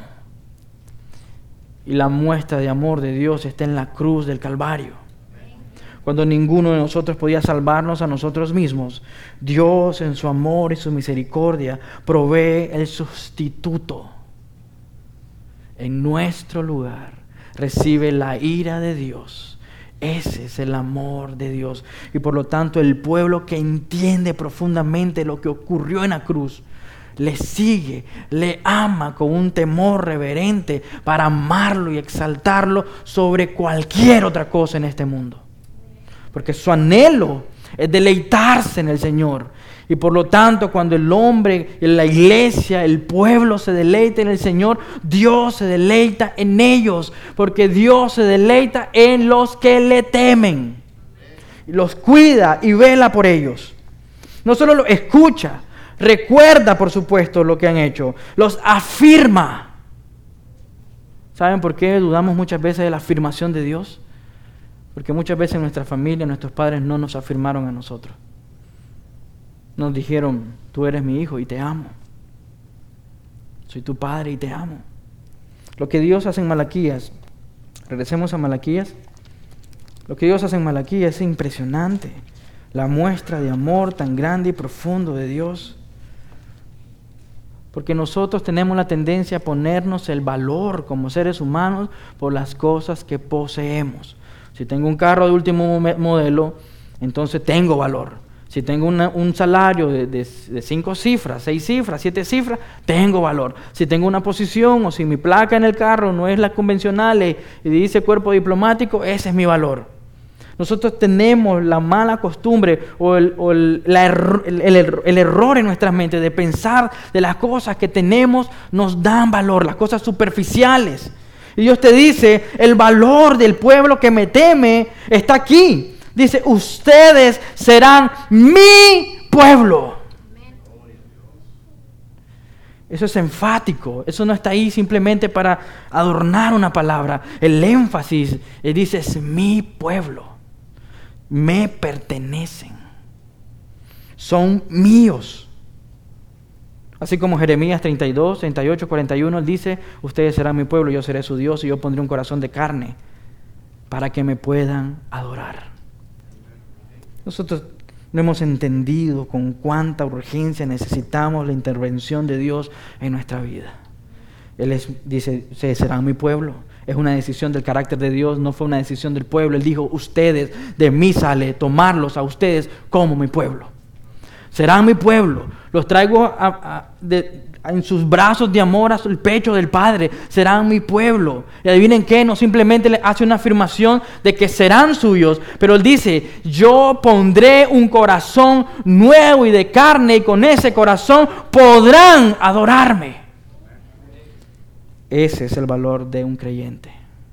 Y la muestra de amor de Dios está en la cruz del Calvario. Cuando ninguno de nosotros podía salvarnos a nosotros mismos, Dios en su amor y su misericordia provee el sustituto. En nuestro lugar recibe la ira de Dios. Ese es el amor de Dios. Y por lo tanto el pueblo que entiende profundamente lo que ocurrió en la cruz, le sigue, le ama con un temor reverente para amarlo y exaltarlo sobre cualquier otra cosa en este mundo. Porque su anhelo es deleitarse en el Señor. Y por lo tanto, cuando el hombre, la iglesia, el pueblo se deleita en el Señor, Dios se deleita en ellos. Porque Dios se deleita en los que le temen. Los cuida y vela por ellos. No solo los escucha, recuerda, por supuesto, lo que han hecho, los afirma. ¿Saben por qué dudamos muchas veces de la afirmación de Dios? Porque muchas veces nuestra familia, nuestros padres no nos afirmaron a nosotros. Nos dijeron, tú eres mi hijo y te amo. Soy tu padre y te amo. Lo que Dios hace en Malaquías, regresemos a Malaquías, lo que Dios hace en Malaquías es impresionante. La muestra de amor tan grande y profundo de Dios. Porque nosotros tenemos la tendencia a ponernos el valor como seres humanos por las cosas que poseemos. Si tengo un carro de último modelo, entonces tengo valor. Si tengo una, un salario de, de, de cinco cifras, seis cifras, siete cifras, tengo valor. Si tengo una posición o si mi placa en el carro no es la convencional y, y dice cuerpo diplomático, ese es mi valor. Nosotros tenemos la mala costumbre o, el, o el, la erro, el, el, el error en nuestras mentes de pensar de las cosas que tenemos nos dan valor, las cosas superficiales. Y Dios te dice, el valor del pueblo que me teme está aquí. Dice, ustedes serán mi pueblo. Eso es enfático, eso no está ahí simplemente para adornar una palabra. El énfasis, él dice, es mi pueblo. Me pertenecen. Son míos. Así como Jeremías treinta y dos, treinta y ocho, cuarenta y uno, él dice, ustedes serán mi pueblo, yo seré su Dios y yo pondré un corazón de carne para que me puedan adorar. Nosotros no hemos entendido con cuánta urgencia necesitamos la intervención de Dios en nuestra vida. Él es, dice, ustedes serán mi pueblo. Es una decisión del carácter de Dios, no fue una decisión del pueblo. Él dijo, ustedes, de mí sale tomarlos a ustedes como mi pueblo. Serán mi pueblo. Los traigo a, a, de, a, en sus brazos de amor hasta el pecho del Padre. Serán mi pueblo. Y adivinen qué, no simplemente le hace una afirmación de que serán suyos, pero él dice, yo pondré un corazón nuevo y de carne y con ese corazón podrán adorarme. Ese es el valor de un creyente.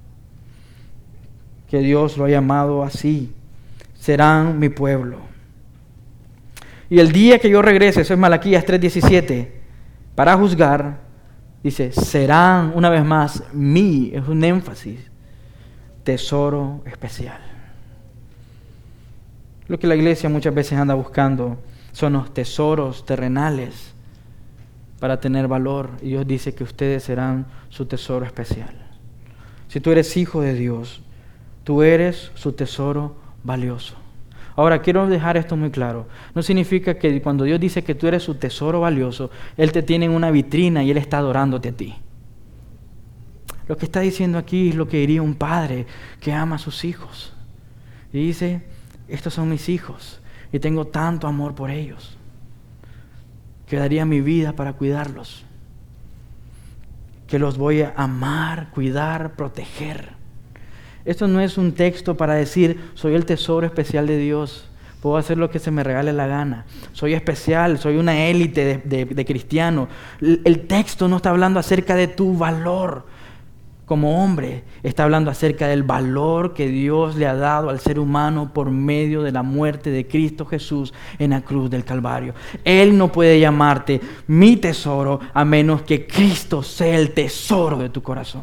Que Dios lo ha llamado así. Serán mi pueblo. Y el día que yo regrese, eso es Malaquías tres diecisiete, para juzgar, dice, serán una vez más mi, es un énfasis, tesoro especial. Lo que la iglesia muchas veces anda buscando son los tesoros terrenales para tener valor. Y Dios dice que ustedes serán su tesoro especial. Si tú eres hijo de Dios, tú eres su tesoro valioso. Ahora, quiero dejar esto muy claro. No significa que cuando Dios dice que tú eres su tesoro valioso, Él te tiene en una vitrina y Él está adorándote a ti. Lo que está diciendo aquí es lo que diría un padre que ama a sus hijos. Y dice, estos son mis hijos y tengo tanto amor por ellos que daría mi vida para cuidarlos, que los voy a amar, cuidar, proteger. Esto no es un texto para decir, soy el tesoro especial de Dios, puedo hacer lo que se me regale la gana, soy especial, soy una élite de, de, de cristianos. El, el texto no está hablando acerca de tu valor como hombre, está hablando acerca del valor que Dios le ha dado al ser humano por medio de la muerte de Cristo Jesús en la cruz del Calvario. Él no puede llamarte mi tesoro a menos que Cristo sea el tesoro de tu corazón.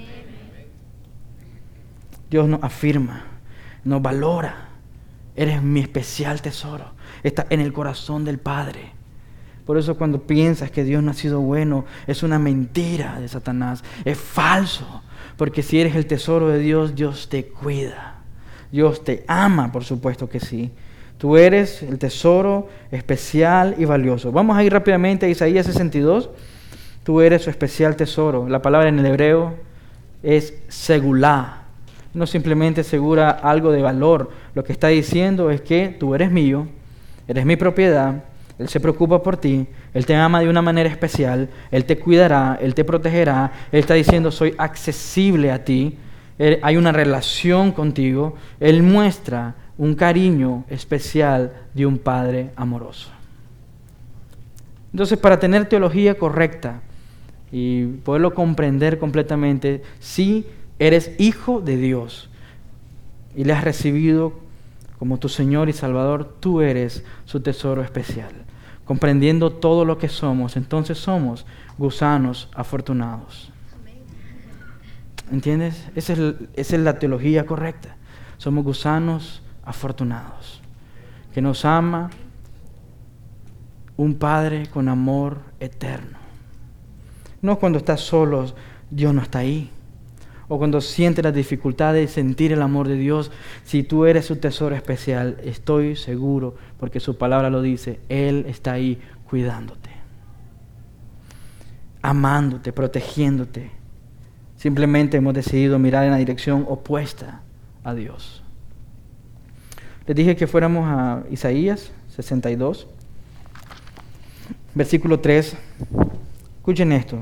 Dios nos afirma, nos valora. Eres mi especial tesoro. Está en el corazón del Padre. Por eso cuando piensas que Dios no ha sido bueno, es una mentira de Satanás. Es falso. Porque si eres el tesoro de Dios, Dios te cuida. Dios te ama, por supuesto que sí. Tú eres el tesoro especial y valioso. Vamos a ir rápidamente a Isaías sesenta y dos. Tú eres su especial tesoro. La palabra en el hebreo es segulá. No simplemente asegura algo de valor. Lo que está diciendo es que tú eres mío, eres mi propiedad, Él se preocupa por ti, Él te ama de una manera especial, Él te cuidará, Él te protegerá. Él está diciendo, soy accesible a ti, Él, hay una relación contigo. Él muestra un cariño especial de un Padre amoroso. Entonces, para tener teología correcta y poderlo comprender completamente, sí eres hijo de Dios y le has recibido como tu Señor y Salvador, tú eres su tesoro especial. Comprendiendo todo lo que somos, entonces somos gusanos afortunados. ¿Entiendes? Esa es, esa es la teología correcta. Somos gusanos afortunados, que nos ama un Padre con amor eterno. No cuando estás solo, Dios no está ahí. O cuando sientes las dificultades de sentir el amor de Dios, si tú eres su tesoro especial, estoy seguro, porque su palabra lo dice, Él está ahí cuidándote, amándote, protegiéndote. Simplemente hemos decidido mirar en la dirección opuesta a Dios. Les dije que fuéramos a Isaías sesenta y dos, versículo tres. Escuchen esto,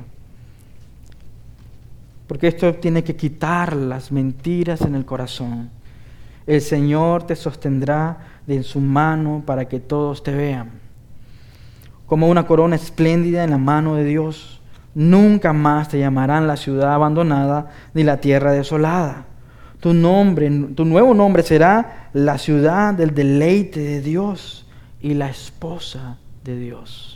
porque esto tiene que quitar las mentiras en el corazón. El Señor te sostendrá de su mano para que todos te vean. Como una corona espléndida en la mano de Dios, nunca más te llamarán la ciudad abandonada ni la tierra desolada. Tu nombre, tu nuevo nombre será la ciudad del deleite de Dios y la esposa de Dios.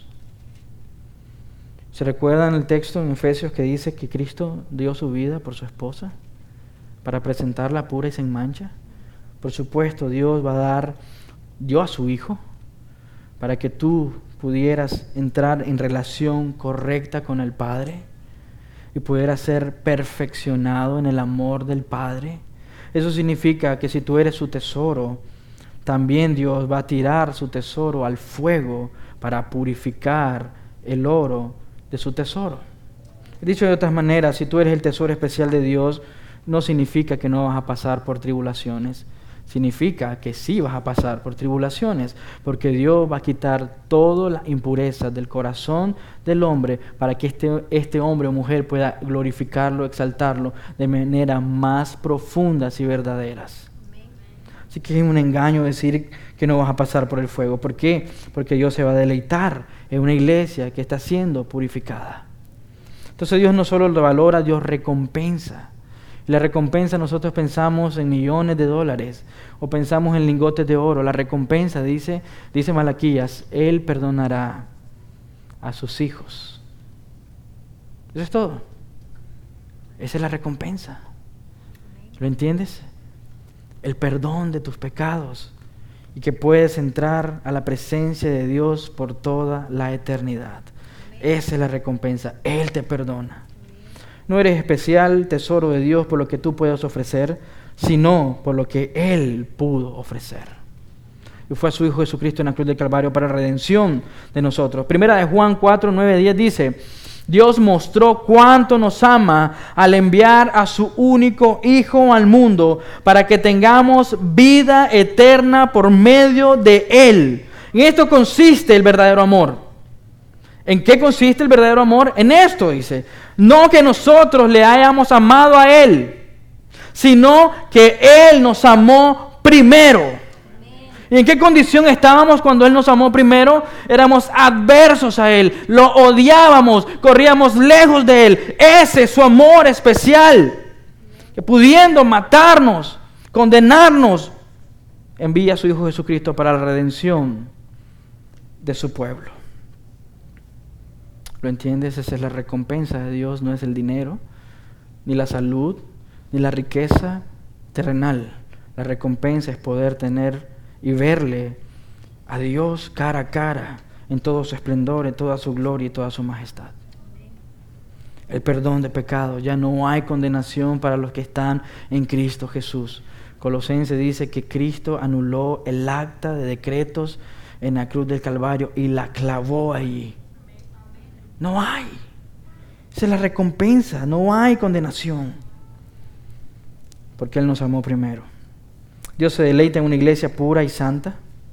¿Se recuerdan el texto en Efesios que dice que Cristo dio su vida por su esposa para presentarla pura y sin mancha? Por supuesto, Dios va a dar, dio a su Hijo para que tú pudieras entrar en relación correcta con el Padre y pudieras ser perfeccionado en el amor del Padre. Eso significa que si tú eres su tesoro, también Dios va a tirar su tesoro al fuego para purificar el oro de su tesoro. Dicho de otras maneras, si tú eres el tesoro especial de Dios, no significa que no vas a pasar por tribulaciones. Significa que sí vas a pasar por tribulaciones, porque Dios va a quitar toda la impureza del corazón del hombre para que este, este hombre o mujer pueda glorificarlo, exaltarlo de manera más profundas y verdaderas. Así que es un engaño decir que no vas a pasar por el fuego. ¿Por qué? Porque Dios se va a deleitar en una iglesia que está siendo purificada. Entonces Dios no solo lo valora, Dios recompensa. La recompensa, nosotros pensamos en millones de dólares o pensamos en lingotes de oro. La recompensa, dice, dice Malaquías, Él perdonará a sus hijos. Eso es todo. Esa es la recompensa. ¿Lo entiendes? El perdón de tus pecados y que puedes entrar a la presencia de Dios por toda la eternidad. Esa es la recompensa. Él te perdona. No eres especial, tesoro de Dios, por lo que tú puedes ofrecer, sino por lo que Él pudo ofrecer. Y fue a su Hijo Jesucristo en la cruz del Calvario para la redención de nosotros. Primera de Juan cuatro, nueve, diez dice: Dios mostró cuánto nos ama al enviar a su único Hijo al mundo para que tengamos vida eterna por medio de Él. En esto consiste el verdadero amor. ¿En qué consiste el verdadero amor? En esto, dice, no que nosotros le hayamos amado a Él, sino que Él nos amó primero. ¿Y en qué condición estábamos cuando Él nos amó primero? Éramos adversos a Él, lo odiábamos, corríamos lejos de Él. Ese es su amor especial, que pudiendo matarnos, condenarnos, envía a su Hijo Jesucristo para la redención de su pueblo. ¿Lo entiendes? Esa es la recompensa de Dios, no es el dinero, ni la salud, ni la riqueza terrenal. La recompensa es poder tener y verle a Dios cara a cara, en todo su esplendor, en toda su gloria y toda su majestad. El perdón de pecados, ya no hay condenación para los que están en Cristo Jesús. Colosenses dice que Cristo anuló el acta de decretos en la cruz del Calvario y la clavó allí. No hay. Esa es la recompensa. No hay condenación. Porque Él nos amó primero. Dios se deleita en una iglesia pura y santa.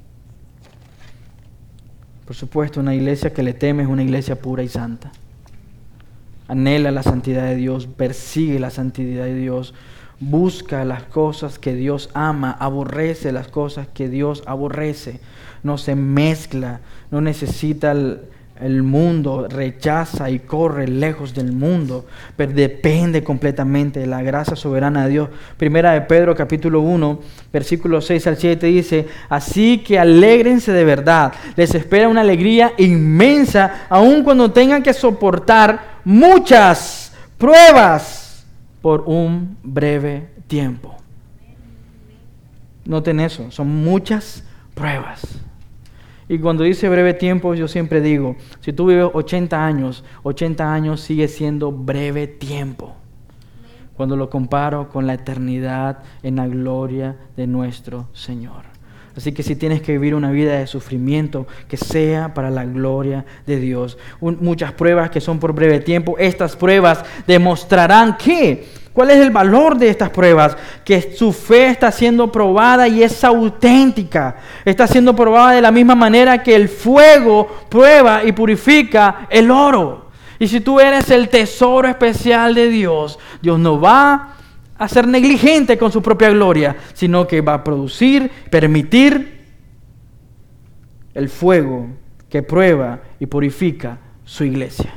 Por supuesto, una iglesia que le teme es una iglesia pura y santa. Anhela la santidad de Dios, persigue la santidad de Dios, busca las cosas que Dios ama, aborrece las cosas que Dios aborrece. No se mezcla, no necesita el el mundo rechaza y corre lejos del mundo, pero depende completamente de la gracia soberana de Dios. Primera de Pedro capítulo uno, versículos seis al siete dice: así que alégrense de verdad, les espera una alegría inmensa, aun cuando tengan que soportar muchas pruebas por un breve tiempo. Noten eso, son muchas pruebas. Y cuando dice breve tiempo, yo siempre digo, si tú vives ochenta años, ochenta años sigue siendo breve tiempo. Cuando lo comparo con la eternidad en la gloria de nuestro Señor. Así que si tienes que vivir una vida de sufrimiento, que sea para la gloria de Dios. Un, muchas pruebas que son por breve tiempo. Estas pruebas demostrarán que, ¿cuál es el valor de estas pruebas? Que su fe está siendo probada y es auténtica. Está siendo probada de la misma manera que el fuego prueba y purifica el oro. Y si tú eres el tesoro especial de Dios, Dios no va a ser negligente con su propia gloria, sino que va a producir, permitir el fuego que prueba y purifica su iglesia.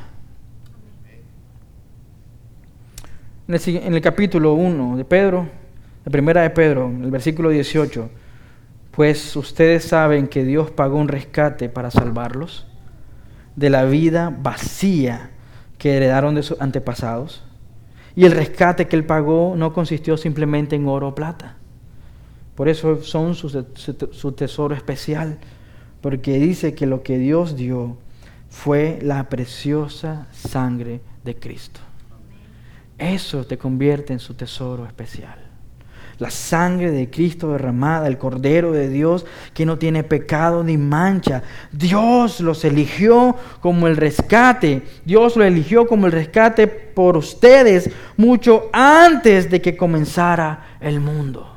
En el, en el capítulo uno de Pedro, la primera de Pedro, el versículo dieciocho, pues ustedes saben que Dios pagó un rescate para salvarlos de la vida vacía que heredaron de sus antepasados. Y el rescate que Él pagó no consistió simplemente en oro o plata. Por eso son su, su, su tesoro especial, porque dice que lo que Dios dio fue la preciosa sangre de Cristo. Eso te convierte en su tesoro especial. La sangre de Cristo derramada, el Cordero de Dios que no tiene pecado ni mancha. Dios los eligió como el rescate. Dios los eligió como el rescate por ustedes mucho antes de que comenzara el mundo.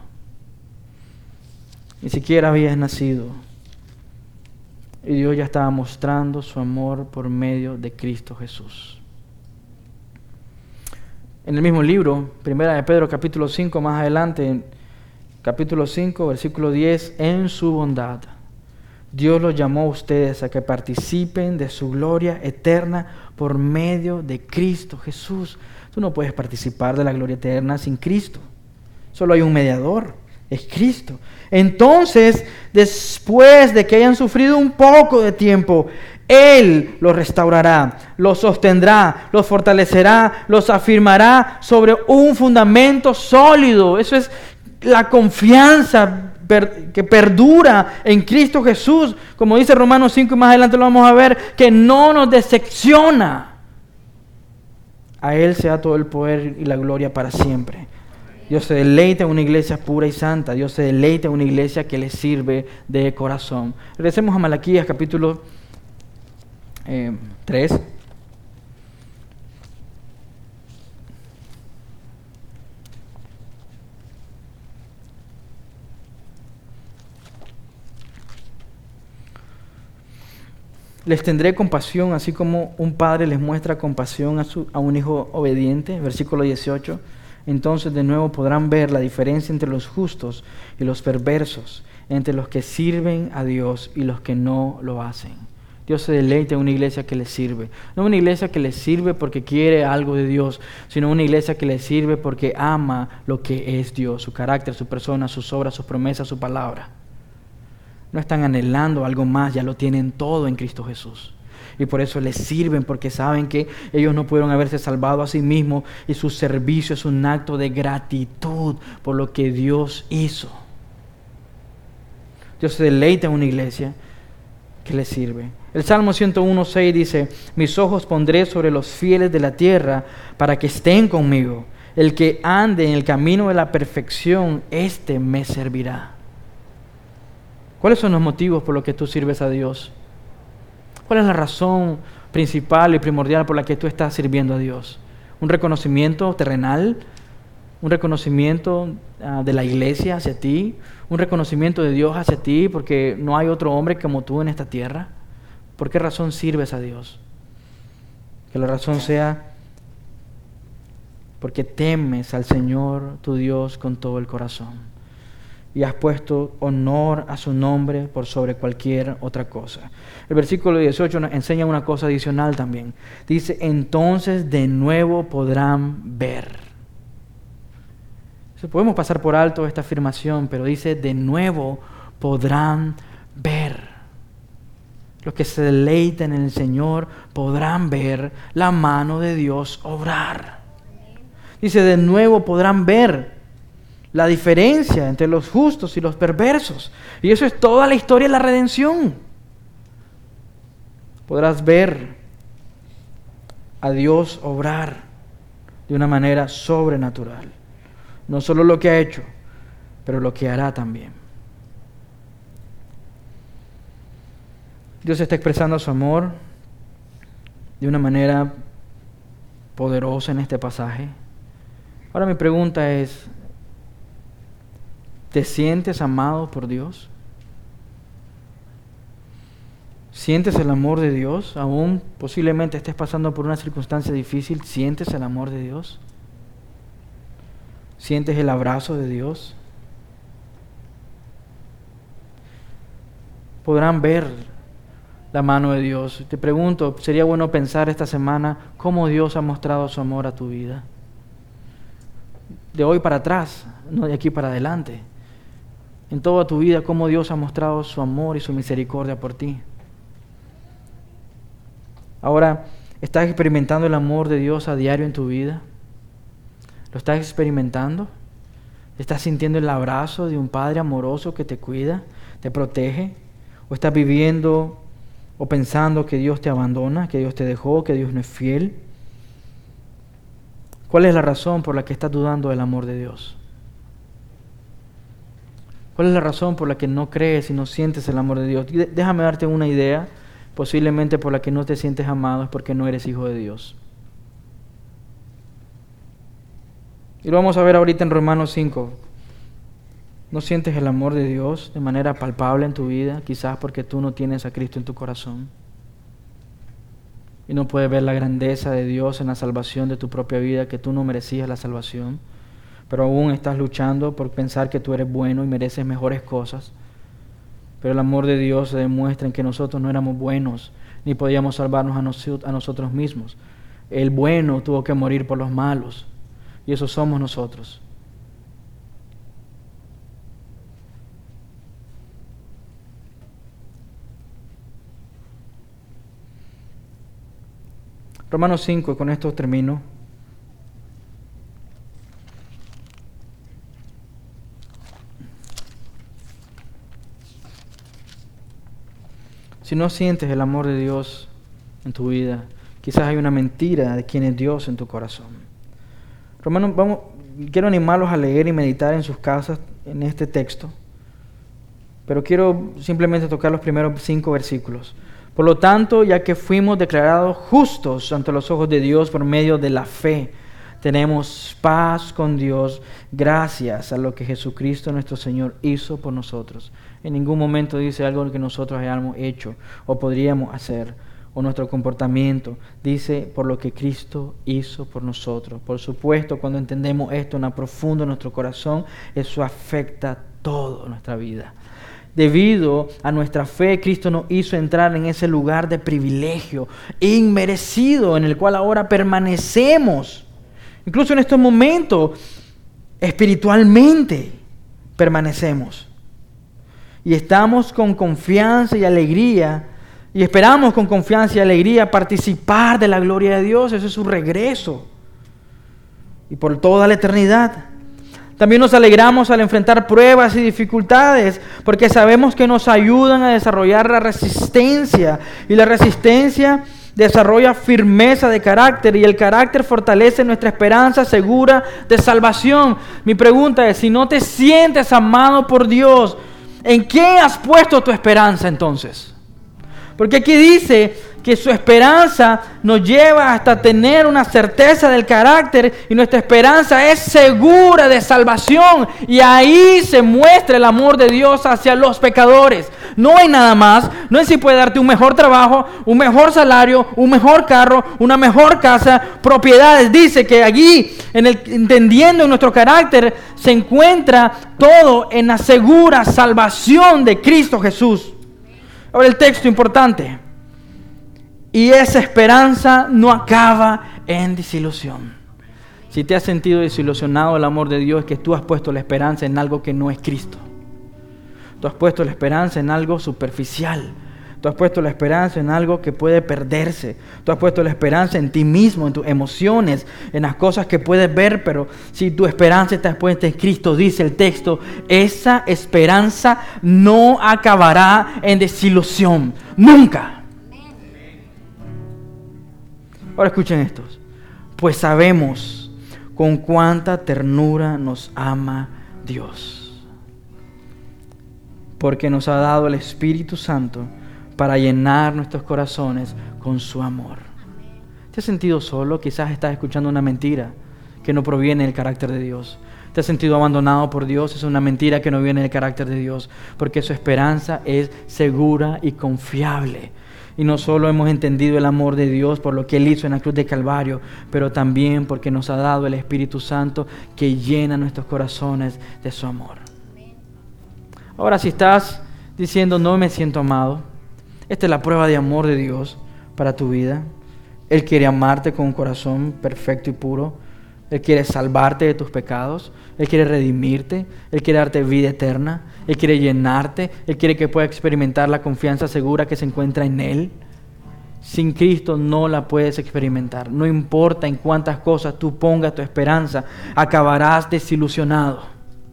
Ni siquiera habías nacido. Y Dios ya estaba mostrando su amor por medio de Cristo Jesús. En el mismo libro, Primera de Pedro, capítulo cinco, más adelante, capítulo cinco, versículo diez, en su bondad, Dios los llamó a ustedes a que participen de su gloria eterna por medio de Cristo Jesús. Tú no puedes participar de la gloria eterna sin Cristo. Solo hay un mediador, es Cristo. Entonces, después de que hayan sufrido un poco de tiempo, Él los restaurará, los sostendrá, los fortalecerá, los afirmará sobre un fundamento sólido. Eso es la confianza que perdura en Cristo Jesús. Como dice Romanos cinco y más adelante lo vamos a ver, que no nos decepciona. A Él sea todo el poder y la gloria para siempre. Dios se deleita en una iglesia pura y santa. Dios se deleita en una iglesia que le sirve de corazón. Regresemos a Malaquías capítulo Eh, tres. Les tendré compasión, así como un padre les muestra compasión a, su, a un hijo obediente. Versículo dieciocho. Entonces de nuevo podrán ver la diferencia entre los justos y los perversos, entre los que sirven a Dios y los que no lo hacen. Dios se deleita en una iglesia que le sirve. No una iglesia que le sirve porque quiere algo de Dios, sino una iglesia que le sirve porque ama lo que es Dios, su carácter, su persona, sus obras, sus promesas, su palabra. No están anhelando algo más, ya lo tienen todo en Cristo Jesús. Y por eso les sirven, porque saben que ellos no pudieron haberse salvado a sí mismos y su servicio es un acto de gratitud por lo que Dios hizo. Dios se deleita en una iglesia que le sirve. El Salmo ciento uno, seis dice: mis ojos pondré sobre los fieles de la tierra para que estén conmigo. El que ande en el camino de la perfección, éste me servirá. ¿Cuáles son los motivos por los que tú sirves a Dios? ¿Cuál es la razón principal y primordial por la que tú estás sirviendo a Dios? ¿Un reconocimiento terrenal? ¿Un reconocimiento uh, de la iglesia hacia ti? ¿Un reconocimiento de Dios hacia ti porque no hay otro hombre como tú en esta tierra? ¿Por qué razón sirves a Dios? Que la razón sea porque temes al Señor tu Dios con todo el corazón. y has puesto honor a su nombre por sobre cualquier otra cosa. El versículo dieciocho nos enseña una cosa adicional también. Dice, entonces de nuevo podrán ver. Podemos pasar por alto esta afirmación, pero dice, de nuevo podrán ver. Los que se deleiten en el Señor podrán ver la mano de Dios obrar. Dice, de nuevo podrán ver la diferencia entre los justos y los perversos. Y eso es toda la historia de la redención. Podrás ver a Dios obrar de una manera sobrenatural. No solo lo que ha hecho, pero lo que hará también. Dios está expresando su amor de una manera poderosa en este pasaje. Ahora mi pregunta es, ¿te sientes amado por Dios? ¿Sientes el amor de Dios? Aún posiblemente estés pasando por una circunstancia difícil, ¿sientes el amor de Dios? ¿Sientes el abrazo de Dios? Podrán ver la mano de Dios. Te pregunto, sería bueno pensar esta semana cómo Dios ha mostrado su amor a tu vida. De hoy para atrás, no de aquí para adelante. En toda tu vida, cómo Dios ha mostrado su amor y su misericordia por ti. Ahora, ¿estás experimentando el amor de Dios a diario en tu vida? ¿Lo estás experimentando? ¿Estás sintiendo el abrazo de un Padre amoroso que te cuida, te protege? ¿O estás viviendo o pensando que Dios te abandona, que Dios te dejó, que Dios no es fiel? ¿Cuál es la razón por la que estás dudando del amor de Dios? ¿Cuál es la razón por la que no crees y no sientes el amor de Dios? Déjame darte una idea, posiblemente por la que no te sientes amado es porque no eres hijo de Dios. Y lo vamos a ver ahorita en Romanos cinco. ¿No sientes el amor de Dios de manera palpable en tu vida? Quizás porque tú no tienes a Cristo en tu corazón. Y no puedes ver la grandeza de Dios en la salvación de tu propia vida, que tú no merecías la salvación. Pero aún estás luchando por pensar que tú eres bueno y mereces mejores cosas. Pero el amor de Dios se demuestra en que nosotros no éramos buenos, ni podíamos salvarnos a, nos- a nosotros mismos. El bueno tuvo que morir por los malos. Y eso somos nosotros. Romanos cinco, con esto termino. Si no sientes el amor de Dios en tu vida, quizás hay una mentira de quién es Dios en tu corazón. Romanos, vamos, quiero animarlos a leer y meditar en sus casas en este texto, pero quiero simplemente tocar los primeros cinco versículos. Por lo tanto, ya que fuimos declarados justos ante los ojos de Dios por medio de la fe, tenemos paz con Dios gracias a lo que Jesucristo nuestro Señor hizo por nosotros. En ningún momento dice algo que nosotros hayamos hecho o podríamos hacer, o nuestro comportamiento. Dice por lo que Cristo hizo por nosotros. Por supuesto, cuando entendemos esto en profundo en nuestro corazón, eso afecta toda nuestra vida. Debido a nuestra fe, Cristo nos hizo entrar en ese lugar de privilegio inmerecido en el cual ahora permanecemos. Incluso en estos momentos, espiritualmente permanecemos. Y estamos con confianza y alegría, y esperamos con confianza y alegría participar de la gloria de Dios. Ese es su regreso. Y por toda la eternidad. También nos alegramos al enfrentar pruebas y dificultades, porque sabemos que nos ayudan a desarrollar la resistencia. Y la resistencia desarrolla firmeza de carácter, y el carácter fortalece nuestra esperanza segura de salvación. Mi pregunta es, si no te sientes amado por Dios, ¿en qué has puesto tu esperanza entonces? Porque aquí dice que su esperanza nos lleva hasta tener una certeza del carácter, y nuestra esperanza es segura de salvación, y ahí se muestra el amor de Dios hacia los pecadores. no hay nada más, no es si puede darte un mejor trabajo, un mejor salario, un mejor carro, una mejor casa, propiedades. Dice que allí, en el, entendiendo en nuestro carácter, se encuentra todo en la segura salvación de Cristo Jesús. Ahora el texto importante. Y esa esperanza no acaba en desilusión. Si te has sentido desilusionado del amor de Dios, es que tú has puesto la esperanza en algo que no es Cristo. Tú has puesto la esperanza en algo superficial. Tú has puesto la esperanza en algo que puede perderse. Tú has puesto la esperanza en ti mismo, en tus emociones, en las cosas que puedes ver. Pero si tu esperanza está puesta en Cristo, dice el texto, esa esperanza no acabará en desilusión. Nunca. Ahora escuchen estos. Pues sabemos con cuánta ternura nos ama Dios, porque nos ha dado el Espíritu Santo para llenar nuestros corazones con su amor. ¿Te has sentido solo? Quizás estás escuchando una mentira que no proviene del carácter de Dios. ¿Te has sentido abandonado por Dios? Es una mentira que no viene del carácter de Dios, porque su esperanza es segura y confiable. Y no solo hemos entendido el amor de Dios por lo que Él hizo en la cruz de Calvario, pero también porque nos ha dado el Espíritu Santo que llena nuestros corazones de su amor. Ahora, si estás diciendo no me siento amado, esta es la prueba de amor de Dios para tu vida. Él quiere amarte con un corazón perfecto y puro. Él quiere salvarte de tus pecados. Él quiere redimirte. Él quiere darte vida eterna. Él quiere llenarte. Él quiere que puedas experimentar la confianza segura que se encuentra en Él. Sin Cristo no la puedes experimentar. No importa en cuántas cosas tú pongas tu esperanza, acabarás desilusionado.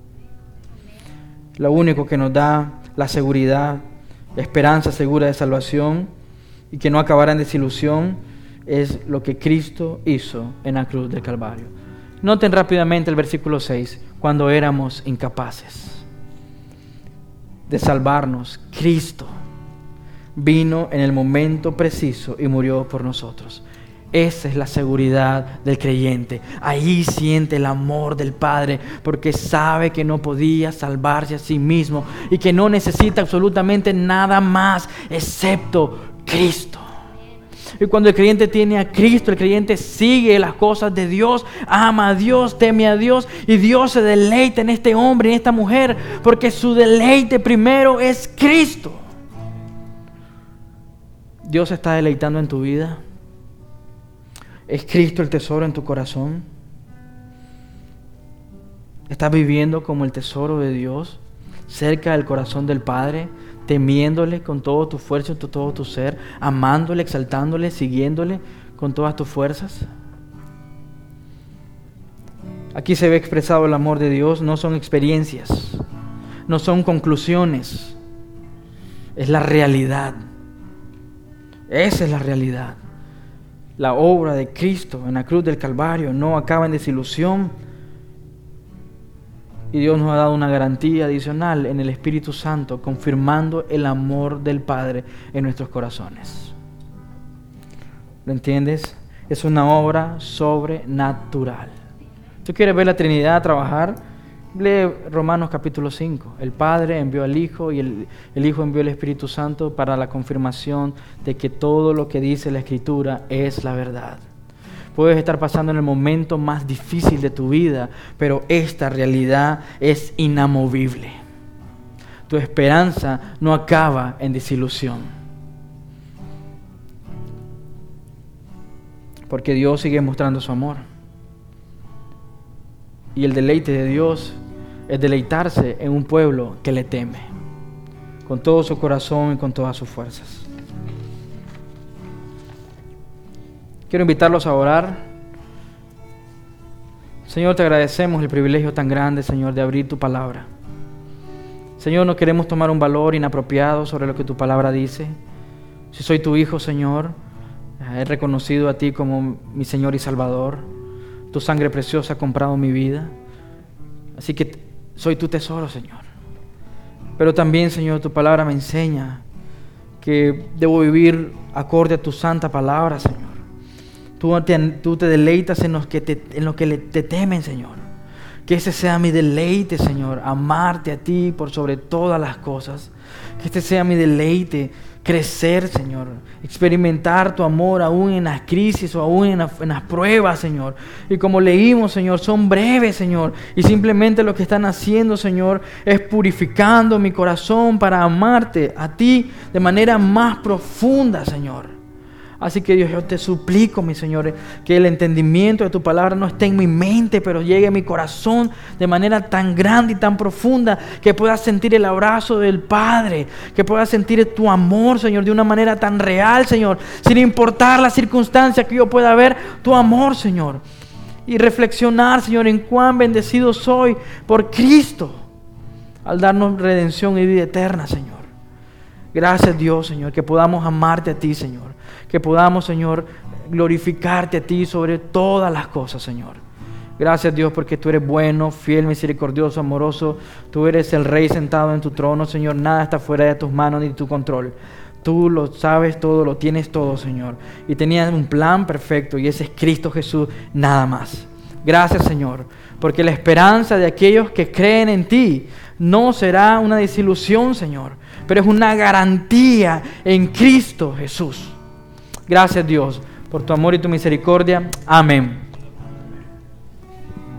Lo único que nos da la seguridad, la esperanza segura de salvación y que no acabará en desilusión es lo que Cristo hizo en la cruz del Calvario. Noten rápidamente el versículo seis. Cuando éramos incapaces de salvarnos, Cristo vino en el momento preciso y murió por nosotros. Esa es la seguridad del creyente. Ahí siente el amor del Padre, porque sabe que no podía salvarse a sí mismo y que no necesita absolutamente nada más excepto Cristo. Y cuando el creyente tiene a Cristo, el creyente sigue las cosas de Dios, ama a Dios, teme a Dios, y Dios se deleita en este hombre, en esta mujer, porque su deleite primero es Cristo. Dios se está deleitando en tu vida. ¿Es Cristo el tesoro en tu corazón? ¿Estás viviendo como el tesoro de Dios, cerca del corazón del Padre, temiéndole con todo tu fuerza y todo tu ser, amándole, exaltándole, siguiéndole con todas tus fuerzas? Aquí se ve expresado el amor de Dios. No son experiencias, no son conclusiones, es la realidad. Esa es la realidad. La obra de Cristo en la cruz del Calvario no acaba en desilusión. Y Dios nos ha dado una garantía adicional en el Espíritu Santo, confirmando el amor del Padre en nuestros corazones. ¿Lo entiendes? Es una obra sobrenatural. ¿Tú quieres ver la Trinidad trabajar? Lee Romanos capítulo cinco. El Padre envió al Hijo y el, el Hijo envió al Espíritu Santo para la confirmación de que todo lo que dice la Escritura es la verdad. Puedes estar pasando en el momento más difícil de tu vida, pero esta realidad es inamovible. Tu esperanza no acaba en desilusión, porque Dios sigue mostrando su amor. Y el deleite de Dios es deleitarse en un pueblo que le teme, con todo su corazón y con todas sus fuerzas. Quiero invitarlos a orar. Señor, te agradecemos el privilegio tan grande, Señor, de abrir tu palabra. Señor, no queremos tomar un valor inapropiado sobre lo que tu palabra dice. Si soy tu hijo, Señor, he reconocido a ti como mi Señor y Salvador. Tu sangre preciosa ha comprado mi vida. Así que soy tu tesoro, Señor. Pero también, Señor, tu palabra me enseña que debo vivir acorde a tu santa palabra, Señor. Tú te, tú te deleitas en los que, te, en los que le, te temen, Señor. Que ese sea mi deleite, Señor, amarte a ti por sobre todas las cosas. Que este sea mi deleite, crecer, Señor, experimentar tu amor aún en las crisis o aún en, la, en las pruebas, Señor. Y como leímos, Señor, son breves, Señor, y simplemente lo que están haciendo, Señor, es purificando mi corazón para amarte a ti de manera más profunda, Señor. Así que Dios, yo te suplico, mi Señor, que el entendimiento de tu palabra no esté en mi mente, pero llegue a mi corazón de manera tan grande y tan profunda que pueda sentir el abrazo del Padre, que pueda sentir tu amor, Señor, de una manera tan real, Señor, sin importar la circunstancia que yo pueda ver, tu amor, Señor. Y reflexionar, Señor, en cuán bendecido soy por Cristo al darnos redención y vida eterna, Señor. Gracias, Dios, Señor, que podamos amarte a ti, Señor. Que podamos, Señor, glorificarte a ti sobre todas las cosas, Señor. Gracias, Dios, porque tú eres bueno, fiel, misericordioso, amoroso. Tú eres el Rey sentado en tu trono, Señor. Nada está fuera de tus manos ni de tu control. Tú lo sabes todo, lo tienes todo, Señor. Y tenías un plan perfecto y ese es Cristo Jesús, nada más. Gracias, Señor, porque la esperanza de aquellos que creen en ti no será una desilusión, Señor, pero es una garantía en Cristo Jesús. Gracias, Dios, por tu amor y tu misericordia. Amén.